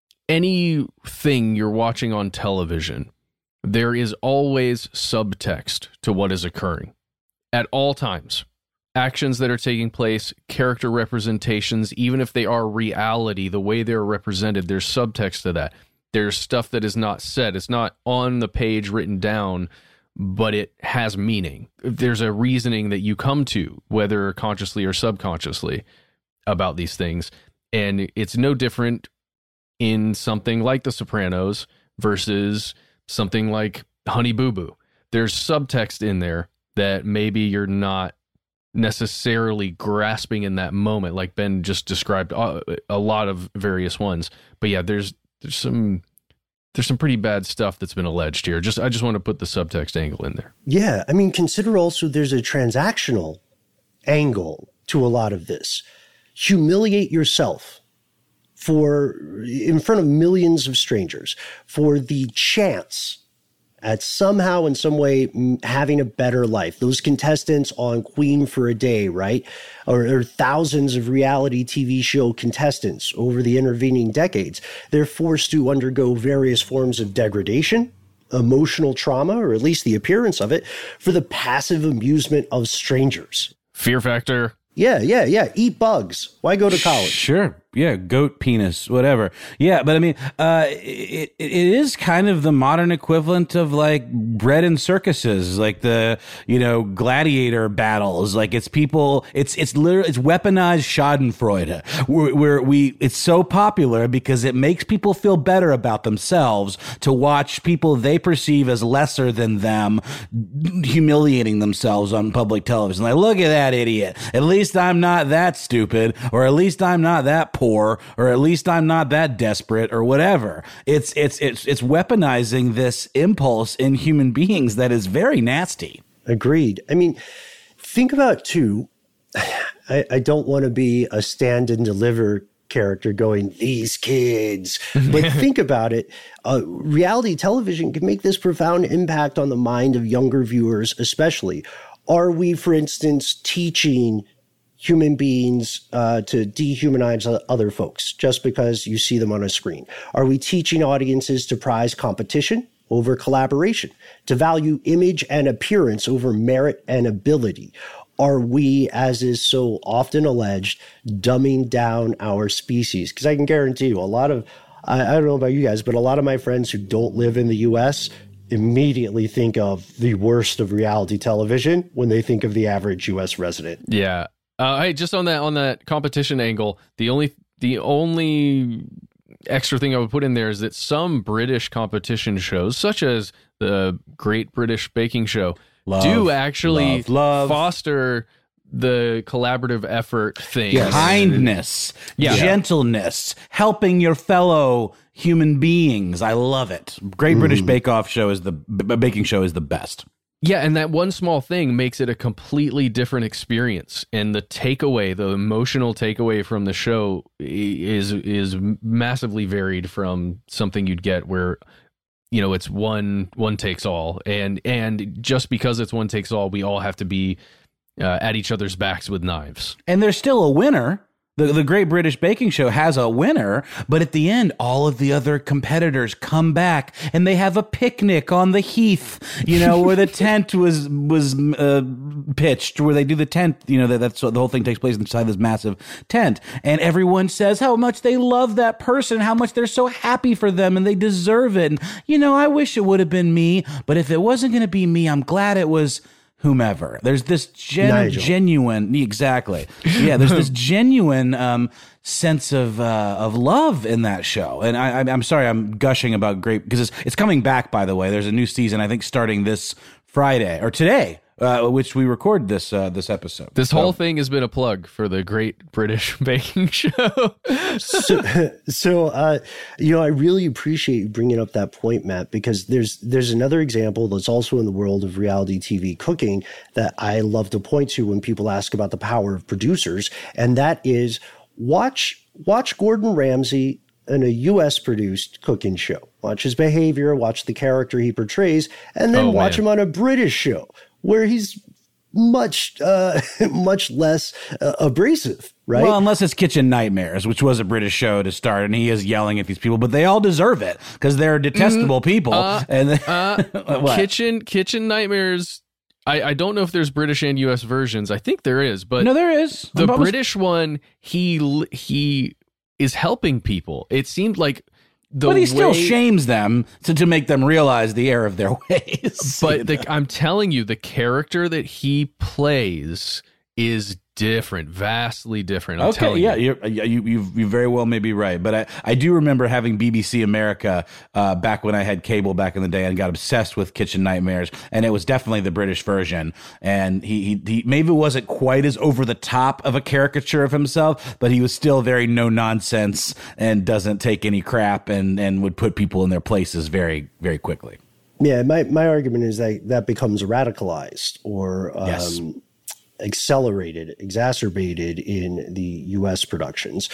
anything you're watching on television, there is always subtext to what is occurring at all times. Actions that are taking place, character representations, even if they are reality, the way they're represented, there's subtext to that. There's stuff that is not said. It's not on the page written down, but it has meaning. There's a reasoning that you come to, whether consciously or subconsciously, about these things. And it's no different in something like The Sopranos versus something like Honey Boo Boo. There's subtext in there that maybe you're not necessarily grasping in that moment, like Ben just described a, a lot of various ones. But yeah, there's there's some there's some pretty bad stuff that's been alleged here. Just I just want to put the subtext angle in there. Yeah, I mean, consider also there's a transactional angle to a lot of this. Humiliate yourself for in front of millions of strangers for the chance at somehow in some way having a better life. Those contestants on Queen for a Day, right? Or, or thousands of reality T V show contestants over the intervening decades. They're forced to undergo various forms of degradation, emotional trauma, or at least the appearance of it, for the passive amusement of strangers. Fear factor. Yeah, yeah, yeah. Eat bugs. Why go to college? Sure. Yeah, goat penis, whatever. Yeah, but I mean, uh, it, it is kind of the modern equivalent of like bread and circuses, like the, you know, gladiator battles. Like it's people, it's it's literally, it's weaponized Schadenfreude. Where, where we, it's so popular because it makes people feel better about themselves to watch people they perceive as lesser than them humiliating themselves on public television. Like, look at that idiot. At least I'm not that stupid, or at least I'm not that poor. Or at least I'm not that desperate, or whatever. It's it's it's it's weaponizing this impulse in human beings that is very nasty. Agreed. I mean, think about too. I, I don't want to be a stand and deliver character going, these kids. But think about it. Uh, reality television can make this profound impact on the mind of younger viewers, especially. Are we, for instance, teaching human beings uh, to dehumanize other folks just because you see them on a screen? Are we teaching audiences to prize competition over collaboration, to value image and appearance over merit and ability? Are we, as is so often alleged, dumbing down our species? Because I can guarantee you a lot of, I, I don't know about you guys, but a lot of my friends who don't live in the U S immediately think of the worst of reality television when they think of the average U S resident. Yeah. Uh, hey, just on that on that competition angle, the only the only extra thing I would put in there is that some British competition shows, such as the Great British Baking Show, love, do actually love, love. foster the collaborative effort thing. Yes. Kindness, yeah. gentleness, helping your fellow human beings. I love it. Great mm. British Bake Off show is the b- baking show is the best. Yeah, and that one small thing makes it a completely different experience. And the takeaway, the emotional takeaway from the show is is massively varied from something you'd get where, you know, it's one one takes all. And and just because it's one takes all, we all have to be uh, at each other's backs with knives. And there's still a winner. The, the Great British Baking Show has a winner, but at the end, all of the other competitors come back and they have a picnic on the heath, you know, where the tent was was uh, pitched, where they do the tent, you know, that, that's the whole thing takes place inside this massive tent. And everyone says how much they love that person, how much they're so happy for them and they deserve it. And, you know, I wish it would have been me, but if it wasn't going to be me, I'm glad it was whomever. There's this gen- genuine, exactly. Yeah, there's this genuine um, sense of uh, of love in that show. And I, I'm sorry, I'm gushing about Great because it's, it's coming back. By the way, there's a new season. I think starting this Friday or today. uh, which we record this uh, this episode. This so. whole thing has been a plug for the Great British Baking Show. so, so uh, you know, I really appreciate you bringing up that point, Matt, because there's there's another example that's also in the world of reality T V cooking that I love to point to when people ask about the power of producers, and that is watch watch Gordon Ramsay in a U S produced cooking show. Watch his behavior, watch the character he portrays, and then oh, watch man. him on a British show where he's much, uh, much less uh, abrasive, right? Well, unless it's Kitchen Nightmares, which was a British show to start, and he is yelling at these people, but they all deserve it because they're detestable mm-hmm. people. Uh, and uh, Kitchen Kitchen Nightmares. I, I don't know if there's British and U S versions. I think there is, but no, there is. The British one, he he. is helping people. It seemed like the But he way, still shames them to, to make them realize the error of their ways. But the, I'm telling you, the character that he plays is different, vastly different. I'm okay, telling yeah, you. You're, you you you very well may be right, but I, I do remember having B B C America uh, back when I had cable back in the day and got obsessed with Kitchen Nightmares, and it was definitely the British version. And he he, he maybe wasn't quite as over the top of a caricature of himself, but he was still very no nonsense and doesn't take any crap and and would put people in their places very very quickly. Yeah, my my argument is that that becomes radicalized or um, yes. accelerated, exacerbated in the U S productions.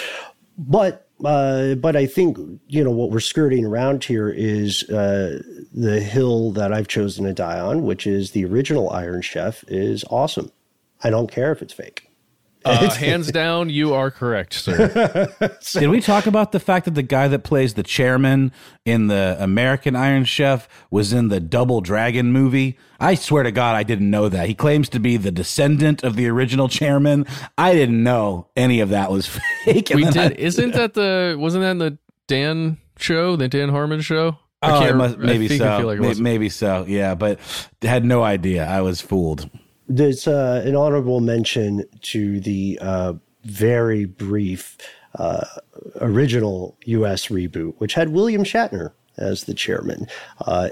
But uh, but I think, you know, what we're skirting around here is uh, the hill that I've chosen to die on, which is the original Iron Chef is awesome. I don't care if it's fake. Uh, hands down, you are correct, sir. So, did we talk about the fact that the guy that plays the chairman in the American Iron Chef was in the Double Dragon movie? I swear to God, I didn't know that. He claims to be the descendant of the original chairman. I didn't know any of that was fake. We did. I, Isn't that the, wasn't that in the Dan show, the Dan Harmon show? I oh, can't, must, maybe I think so. I feel like it maybe, maybe so, yeah, but had no idea. I was fooled. There's uh, an honorable mention to the uh, very brief uh, original U S reboot, which had William Shatner as the chairman, uh,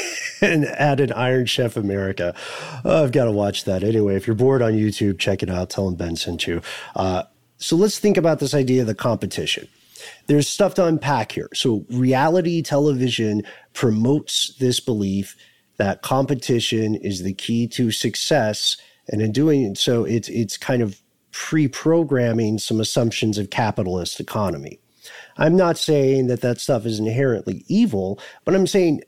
and added Iron Chef America. Oh, I've got to watch that. Anyway, if you're bored on YouTube, check it out. Tell them Ben sent you. Uh, so let's think about this idea of the competition. There's stuff to unpack here. So reality television promotes this belief that competition is the key to success. And in doing so, it's it's kind of pre-programming some assumptions of capitalist economy. I'm not saying that that stuff is inherently evil, but I'm saying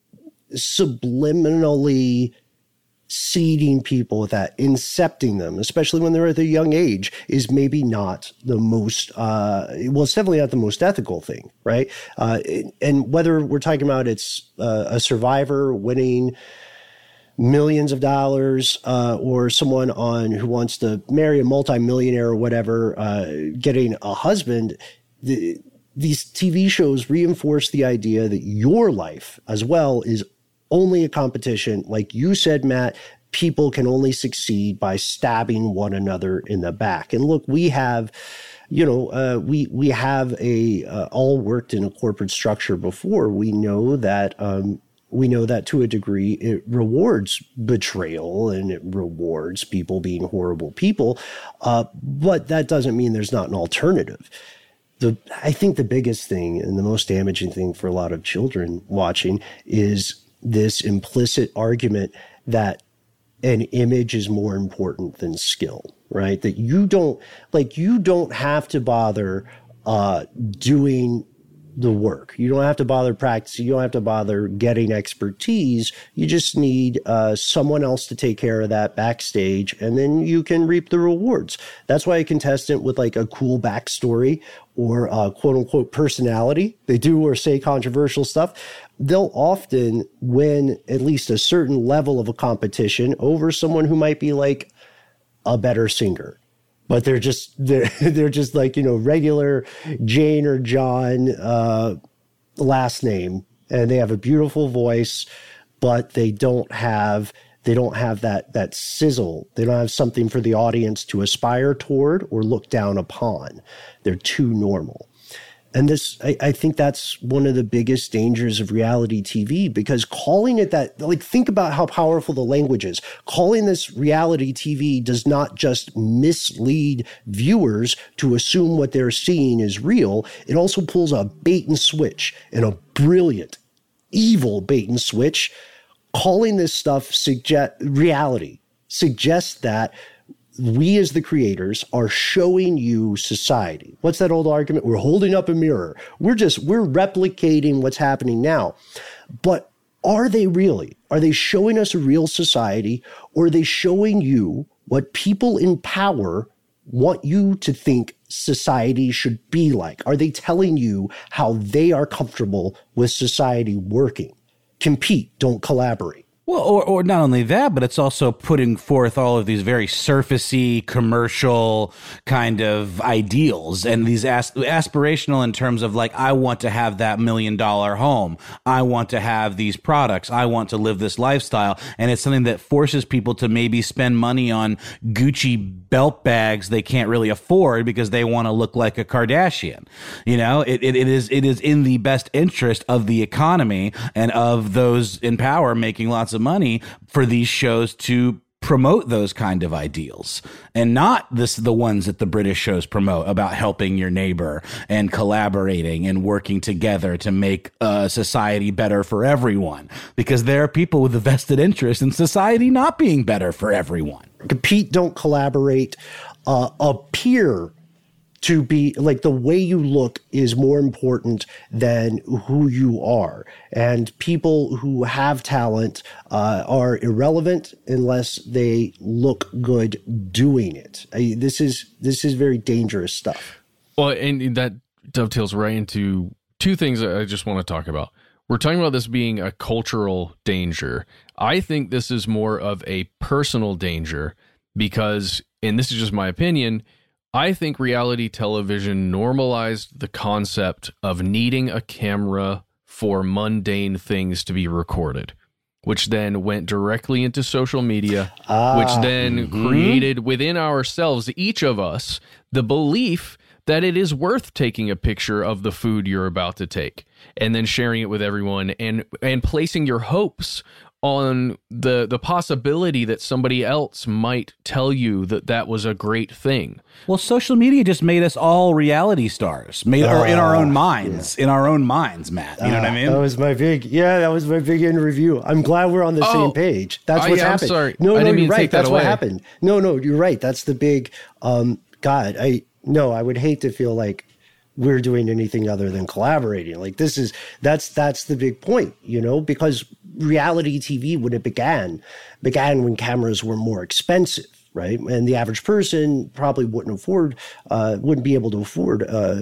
subliminally seeding people with that, incepting them, especially when they're at a young age, is maybe not the most, uh, well, it's definitely not the most ethical thing, right? Uh, and whether we're talking about it's uh, a survivor winning millions of dollars uh, or someone on who wants to marry a multimillionaire or whatever, uh, getting a husband, the, these T V shows reinforce the idea that your life as well is only a competition. Like you said, Matt, people can only succeed by stabbing one another in the back. And look, we have, you know, uh, we we have a uh, all worked in a corporate structure before. We know that um, we know that to a degree it rewards betrayal and it rewards people being horrible people. Uh, but that doesn't mean there's not an alternative. The, I think the biggest thing and the most damaging thing for a lot of children watching is this implicit argument that an image is more important than skill, right? That you don't, like, you don't have to bother uh, doing the work. You don't have to bother practicing. You don't have to bother getting expertise. You just need uh, someone else to take care of that backstage, and then you can reap the rewards. That's why a contestant with like a cool backstory or uh, quote unquote personality, they do or say controversial stuff, they'll often win at least a certain level of a competition over someone who might be like a better singer. But they're just they're they're just like, you know, regular Jane or John uh, last name, and they have a beautiful voice, but they don't have they don't have that that sizzle. They don't have something for the audience to aspire toward or look down upon. They're too normal. And this, I, I think that's one of the biggest dangers of reality T V, because calling it that, like, think about how powerful the language is. Calling this reality T V does not just mislead viewers to assume what they're seeing is real. It also pulls a bait and switch, and a brilliant, evil bait and switch. Calling this stuff suggest reality suggests that we as the creators are showing you society. What's that old argument? We're holding up a mirror. We're just, we're replicating what's happening now. But are they really? Are they showing us a real society, or are they showing you what people in power want you to think society should be like? Are they telling you how they are comfortable with society working? Compete, don't collaborate. Well, or, or not only that, but it's also putting forth all of these very surfacey, commercial kind of ideals, and these as- aspirational in terms of, like, I want to have that million dollar home. I want to have these products. I want to live this lifestyle. And it's something that forces people to maybe spend money on Gucci belt bags they can't really afford because they want to look like a Kardashian. You know, it, it, it is, it is in the best interest of the economy and of those in power making lots of money for these shows to promote those kind of ideals, and not this the ones that the British shows promote about helping your neighbor and collaborating and working together to make uh, society better for everyone, because there are people with a vested interest in society not being better for everyone. Compete, don't collaborate, uh, appear to be like the way you look is more important than who you are. And people who have talent uh, are irrelevant unless they look good doing it. I, this is this is very dangerous stuff. Well, and that dovetails right into two things that I just want to talk about. We're talking about this being a cultural danger. I think this is more of a personal danger because, and this is just my opinion, I think reality television normalized the concept of needing a camera for mundane things to be recorded, which then went directly into social media, ah, which then mm-hmm. created within ourselves, each of us, the belief that it is worth taking a picture of the food you're about to take and then sharing it with everyone and and placing your hopes on the the possibility that somebody else might tell you that that was a great thing. Well, social media just made us all reality stars, made uh, or in our own minds, yeah. in our own minds, Matt. You uh, know what I mean? That was my big, yeah, that was my big in review. I'm glad we're on the oh, same page. That's what's uh, yeah, happened. I'm sorry. No, I no, didn't you're mean right. To take That's that what away. happened. No, no, you're right. That's the big, um, God, I, no, I would hate to feel like we're doing anything other than collaborating. Like this is, that's, that's the big point, you know, because reality T V, when it began, began when cameras were more expensive, right? And the average person probably wouldn't afford, uh, wouldn't be able to afford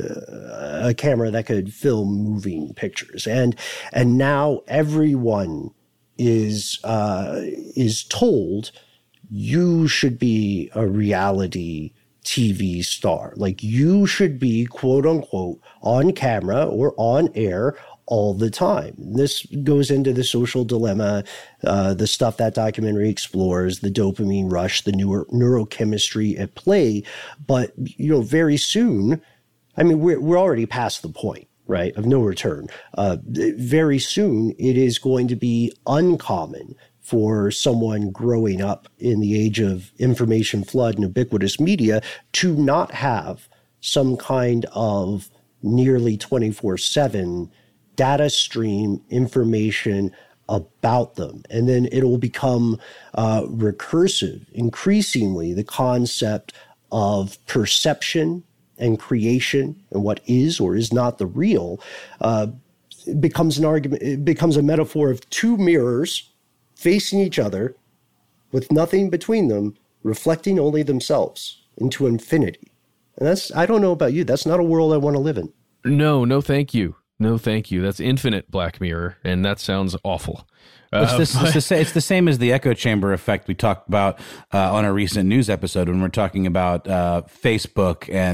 uh, a camera that could film moving pictures. And, and now everyone is, uh, is told you should be a reality T V star. Like you should be, quote unquote, on camera or on air all the time. This goes into the social dilemma, uh, the stuff that documentary explores, the dopamine rush, the neuro- neurochemistry at play. But, you know, very soon, I mean, we're, we're already past the point, right, of no return. Uh, very soon, it is going to be uncommon for someone growing up in the age of information flood and ubiquitous media to not have some kind of nearly twenty-four seven data stream information about them. And then it will become uh, recursive, increasingly, the concept of perception and creation and what is or is not the real uh, becomes an argument, it becomes a metaphor of two mirrors facing each other with nothing between them, reflecting only themselves into infinity. And that's, I don't know about you, that's not a world I want to live in. No, no, thank you. No, thank you. That's infinite Black Mirror, and that sounds awful. Uh, it's, this, it's, the same, it's the same as the echo chamber effect we talked about uh, on a recent news episode when we're talking about uh, Facebook and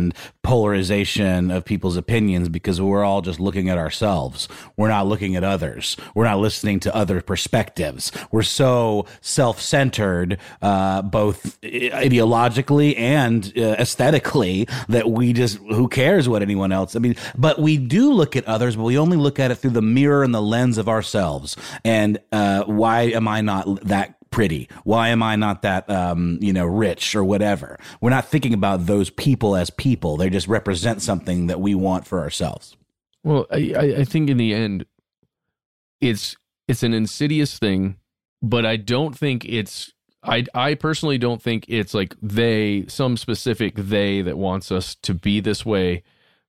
polarization of people's opinions because we're all just looking at ourselves. We're not looking at others. We're not listening to other perspectives. We're so self-centered, uh, both ideologically and uh, aesthetically, that we just, who cares what anyone else? I mean, but we do look at others, but we only look at it through the mirror and the lens of ourselves. And uh, why am I not that pretty? Why am I not that, um, you know, rich or whatever? We're not thinking about those people as people. They just represent something that we want for ourselves. Well, I, I think in the end, it's it's an insidious thing, but I don't think it's, I, I personally don't think it's like they, some specific they that wants us to be this way,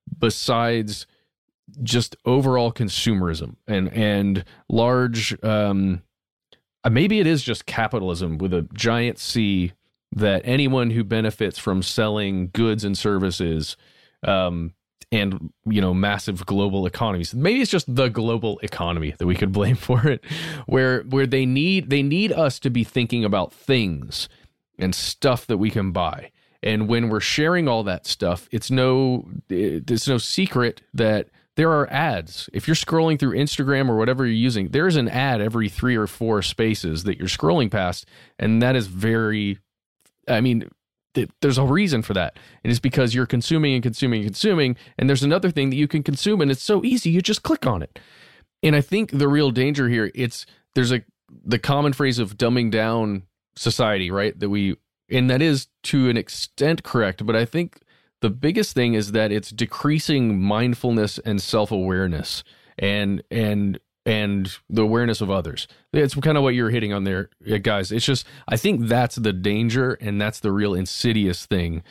besides just overall consumerism and, and large, um, maybe it is just capitalism with a giant C, that anyone who benefits from selling goods and services, um, and, you know, massive global economies. Maybe it's just the global economy that we could blame for it, where where they need they need us to be thinking about things and stuff that we can buy. And when we're sharing all that stuff, it's no it's no secret that there are ads. If you're scrolling through Instagram or whatever you're using, there's an ad every three or four spaces that you're scrolling past. And that is very, I mean, th- there's a reason for that. And it's because you're consuming and consuming and consuming. And there's another thing that you can consume, and it's so easy. You just click on it. And I think the real danger here, it's, there's a, the common phrase of dumbing down society, right? That we, and that is to an extent correct. But I think the biggest thing is that it's decreasing mindfulness and self-awareness and and and the awareness of others. It's kind of what you're hitting on there, guys. It's just, I think that's the danger, and that's the real insidious thing.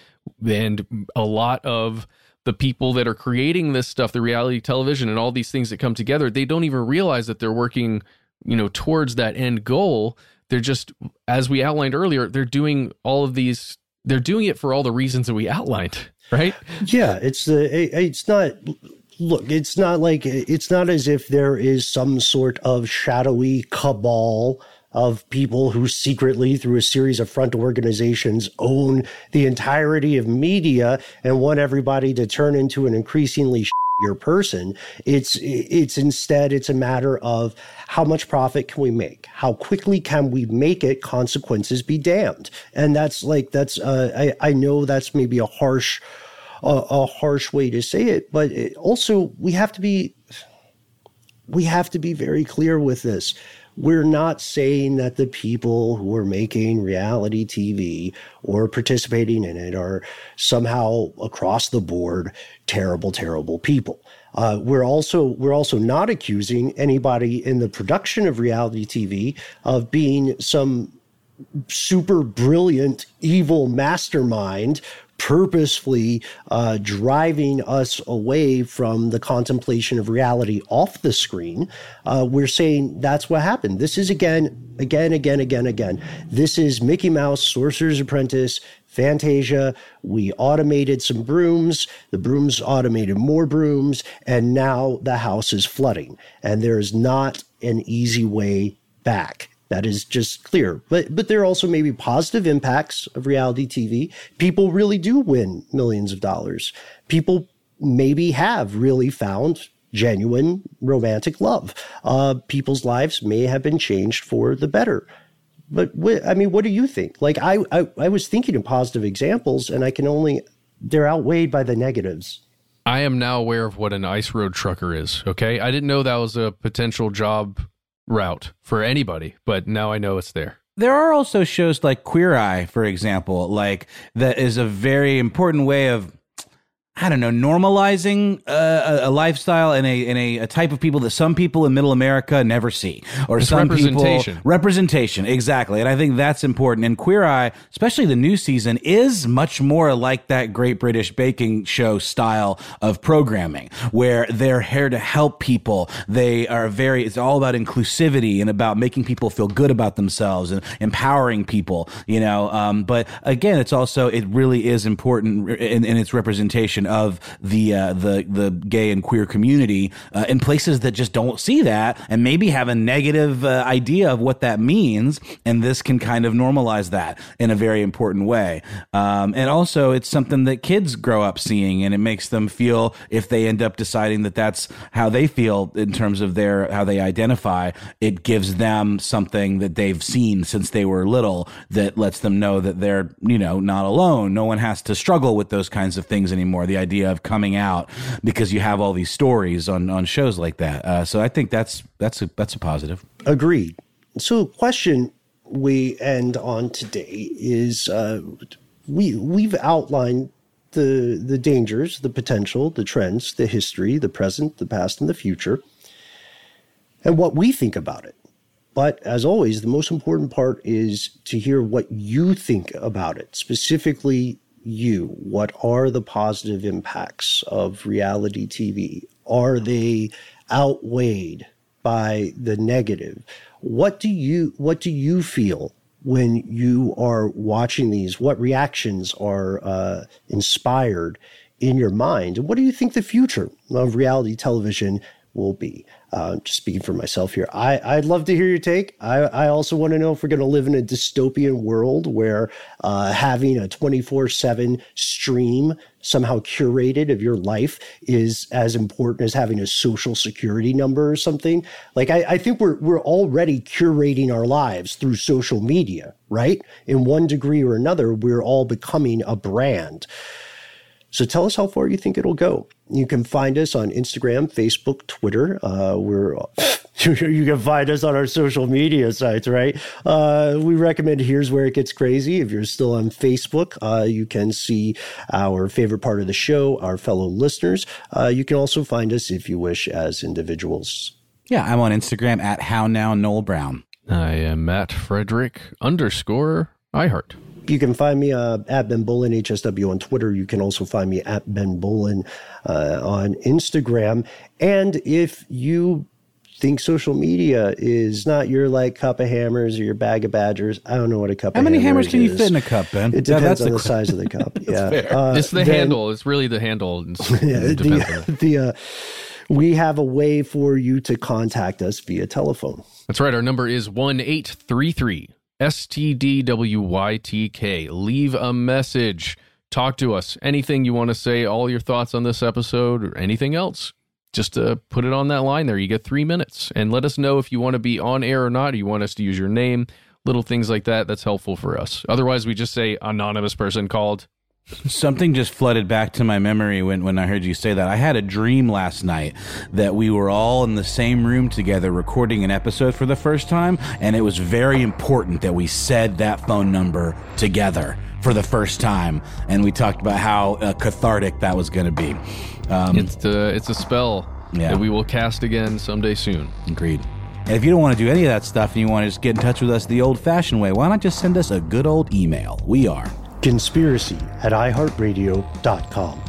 And a lot of the people that are creating this stuff, the reality television and all these things that come together, they don't even realize that they're working, you know, towards that end goal. They're just, as we outlined earlier, they're doing all of these, they're doing it for all the reasons that we outlined. Right? Yeah, it's the it's not look, it's not like it's not as if there is some sort of shadowy cabal of people who secretly, through a series of front organizations, own the entirety of media and want everybody to turn into an increasingly shittier person. It's it's instead it's a matter of how much profit can we make? How quickly can we make it? Consequences be damned. And that's like that's uh, I I know that's maybe a harsh a, a harsh way to say it, but it also we have to be we have to be very clear with this. We're not saying that the people who are making reality T V or participating in it are somehow across the board terrible, terrible people. Uh, we're also we're also not accusing anybody in the production of reality T V of being some super brilliant, evil mastermind purposefully uh, driving us away from the contemplation of reality off the screen. Uh, we're saying that's what happened. This is again, again, again, again, again. This is Mickey Mouse, Sorcerer's Apprentice, Fantasia. We automated some brooms. The brooms automated more brooms. And now the house is flooding. And there is not an easy way back. That is just clear. But but there are also maybe positive impacts of reality T V. People really do win millions of dollars. People maybe have really found genuine romantic love. Uh, people's lives may have been changed for the better. But wh- I mean, what do you think? Like I, I I was thinking of positive examples, and I can only, they're outweighed by the negatives. I am now aware of what an ice road trucker is. Okay, I didn't know that was a potential job route for anybody, but now I know it's there. There are also shows like Queer Eye, for example, like that is a very important way of, I don't know, normalizing uh, a, a lifestyle and a and a, a type of people that some people in Middle America never see, or it's some representation. people representation exactly. And I think that's important. And Queer Eye, especially the new season, is much more like that Great British Baking Show style of programming, where they're here to help people. They are very. It's all about inclusivity and about making people feel good about themselves and empowering people. You know, um, but again, it's also it really is important in, in its representation of the uh, the the gay and queer community uh, in places that just don't see that and maybe have a negative uh, idea of what that means, and this can kind of normalize that in a very important way. Um, and also, it's something that kids grow up seeing, and it makes them feel, if they end up deciding that that's how they feel in terms of their how they identify, it gives them something that they've seen since they were little that lets them know that they're, you know, not alone. No one has to struggle with those kinds of things anymore. The idea of coming out because you have all these stories on, on shows like that. Uh, so I think that's that's a that's a positive. Agreed. So, question we end on today is uh, we we've outlined the the dangers, the potential, the trends, the history, the present, the past, and the future, and what we think about it. But as always, the most important part is to hear what you think about it, specifically you. What are the positive impacts of reality T V? Are they outweighed by the negative? What do you what do you feel when you are watching these? What reactions are uh, inspired in your mind? And what do you think the future of reality television will be? Uh, just speaking for myself here, I, I'd love to hear your take. I, I also want to know if we're going to live in a dystopian world where uh, having a twenty-four seven stream somehow curated of your life is as important as having a social security number or something. Like, I, I think we're we're already curating our lives through social media, right? In one degree or another, we're all becoming a brand. So tell us how far you think it'll go. You can find us on Instagram, Facebook, Twitter. Uh, we're you can find us on our social media sites, right? Uh, we recommend Here's Where It Gets Crazy. If you're still on Facebook, uh, you can see our favorite part of the show, our fellow listeners. Uh, you can also find us, if you wish, as individuals. Yeah, I'm on Instagram at How Now Noel Brown. I am Matt Frederick underscore iHeart. You can find me uh, at Ben Bolin, H S W on Twitter. You can also find me at Ben Bolin uh, on Instagram. And if you think social media is not your like cup of hammers or your bag of Badgers, I don't know what a cup How of hammers is. How many hammers can you fit in a cup, Ben? It depends yeah, that's on the, the size of the cup. yeah, uh, It's the then, handle. It's really the handle. It's, yeah, it depends the, on it. the, uh, we have a way for you to contact us via telephone. That's right. Our number is one eight three three S T D W Y T K. Leave a message. Talk to us. Anything you want to say, all your thoughts on this episode or anything else, just uh, put it on that line there. You get three minutes. And let us know if you want to be on air or not, or you want us to use your name, little things like that. That's helpful for us. Otherwise, we just say anonymous person called. Something just flooded back to my memory when, when I heard you say that. I had a dream last night that we were all in the same room together recording an episode for the first time, and it was very important that we said that phone number together for the first time, and we talked about how uh, cathartic that was going to be. Um, it's, uh, it's a spell yeah. that we will cast again someday soon. Agreed. And if you don't want to do any of that stuff and you want to just get in touch with us the old-fashioned way, why not just send us a good old email? We are Conspiracy at i heart radio dot com.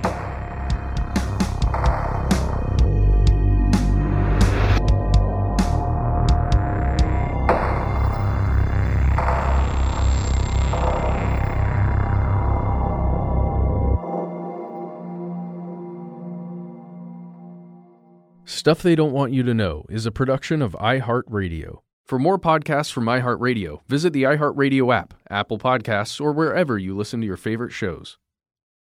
Stuff They Don't Want You to Know is a production of iHeartRadio. For more podcasts from iHeartRadio, visit the iHeartRadio app, Apple Podcasts, or wherever you listen to your favorite shows.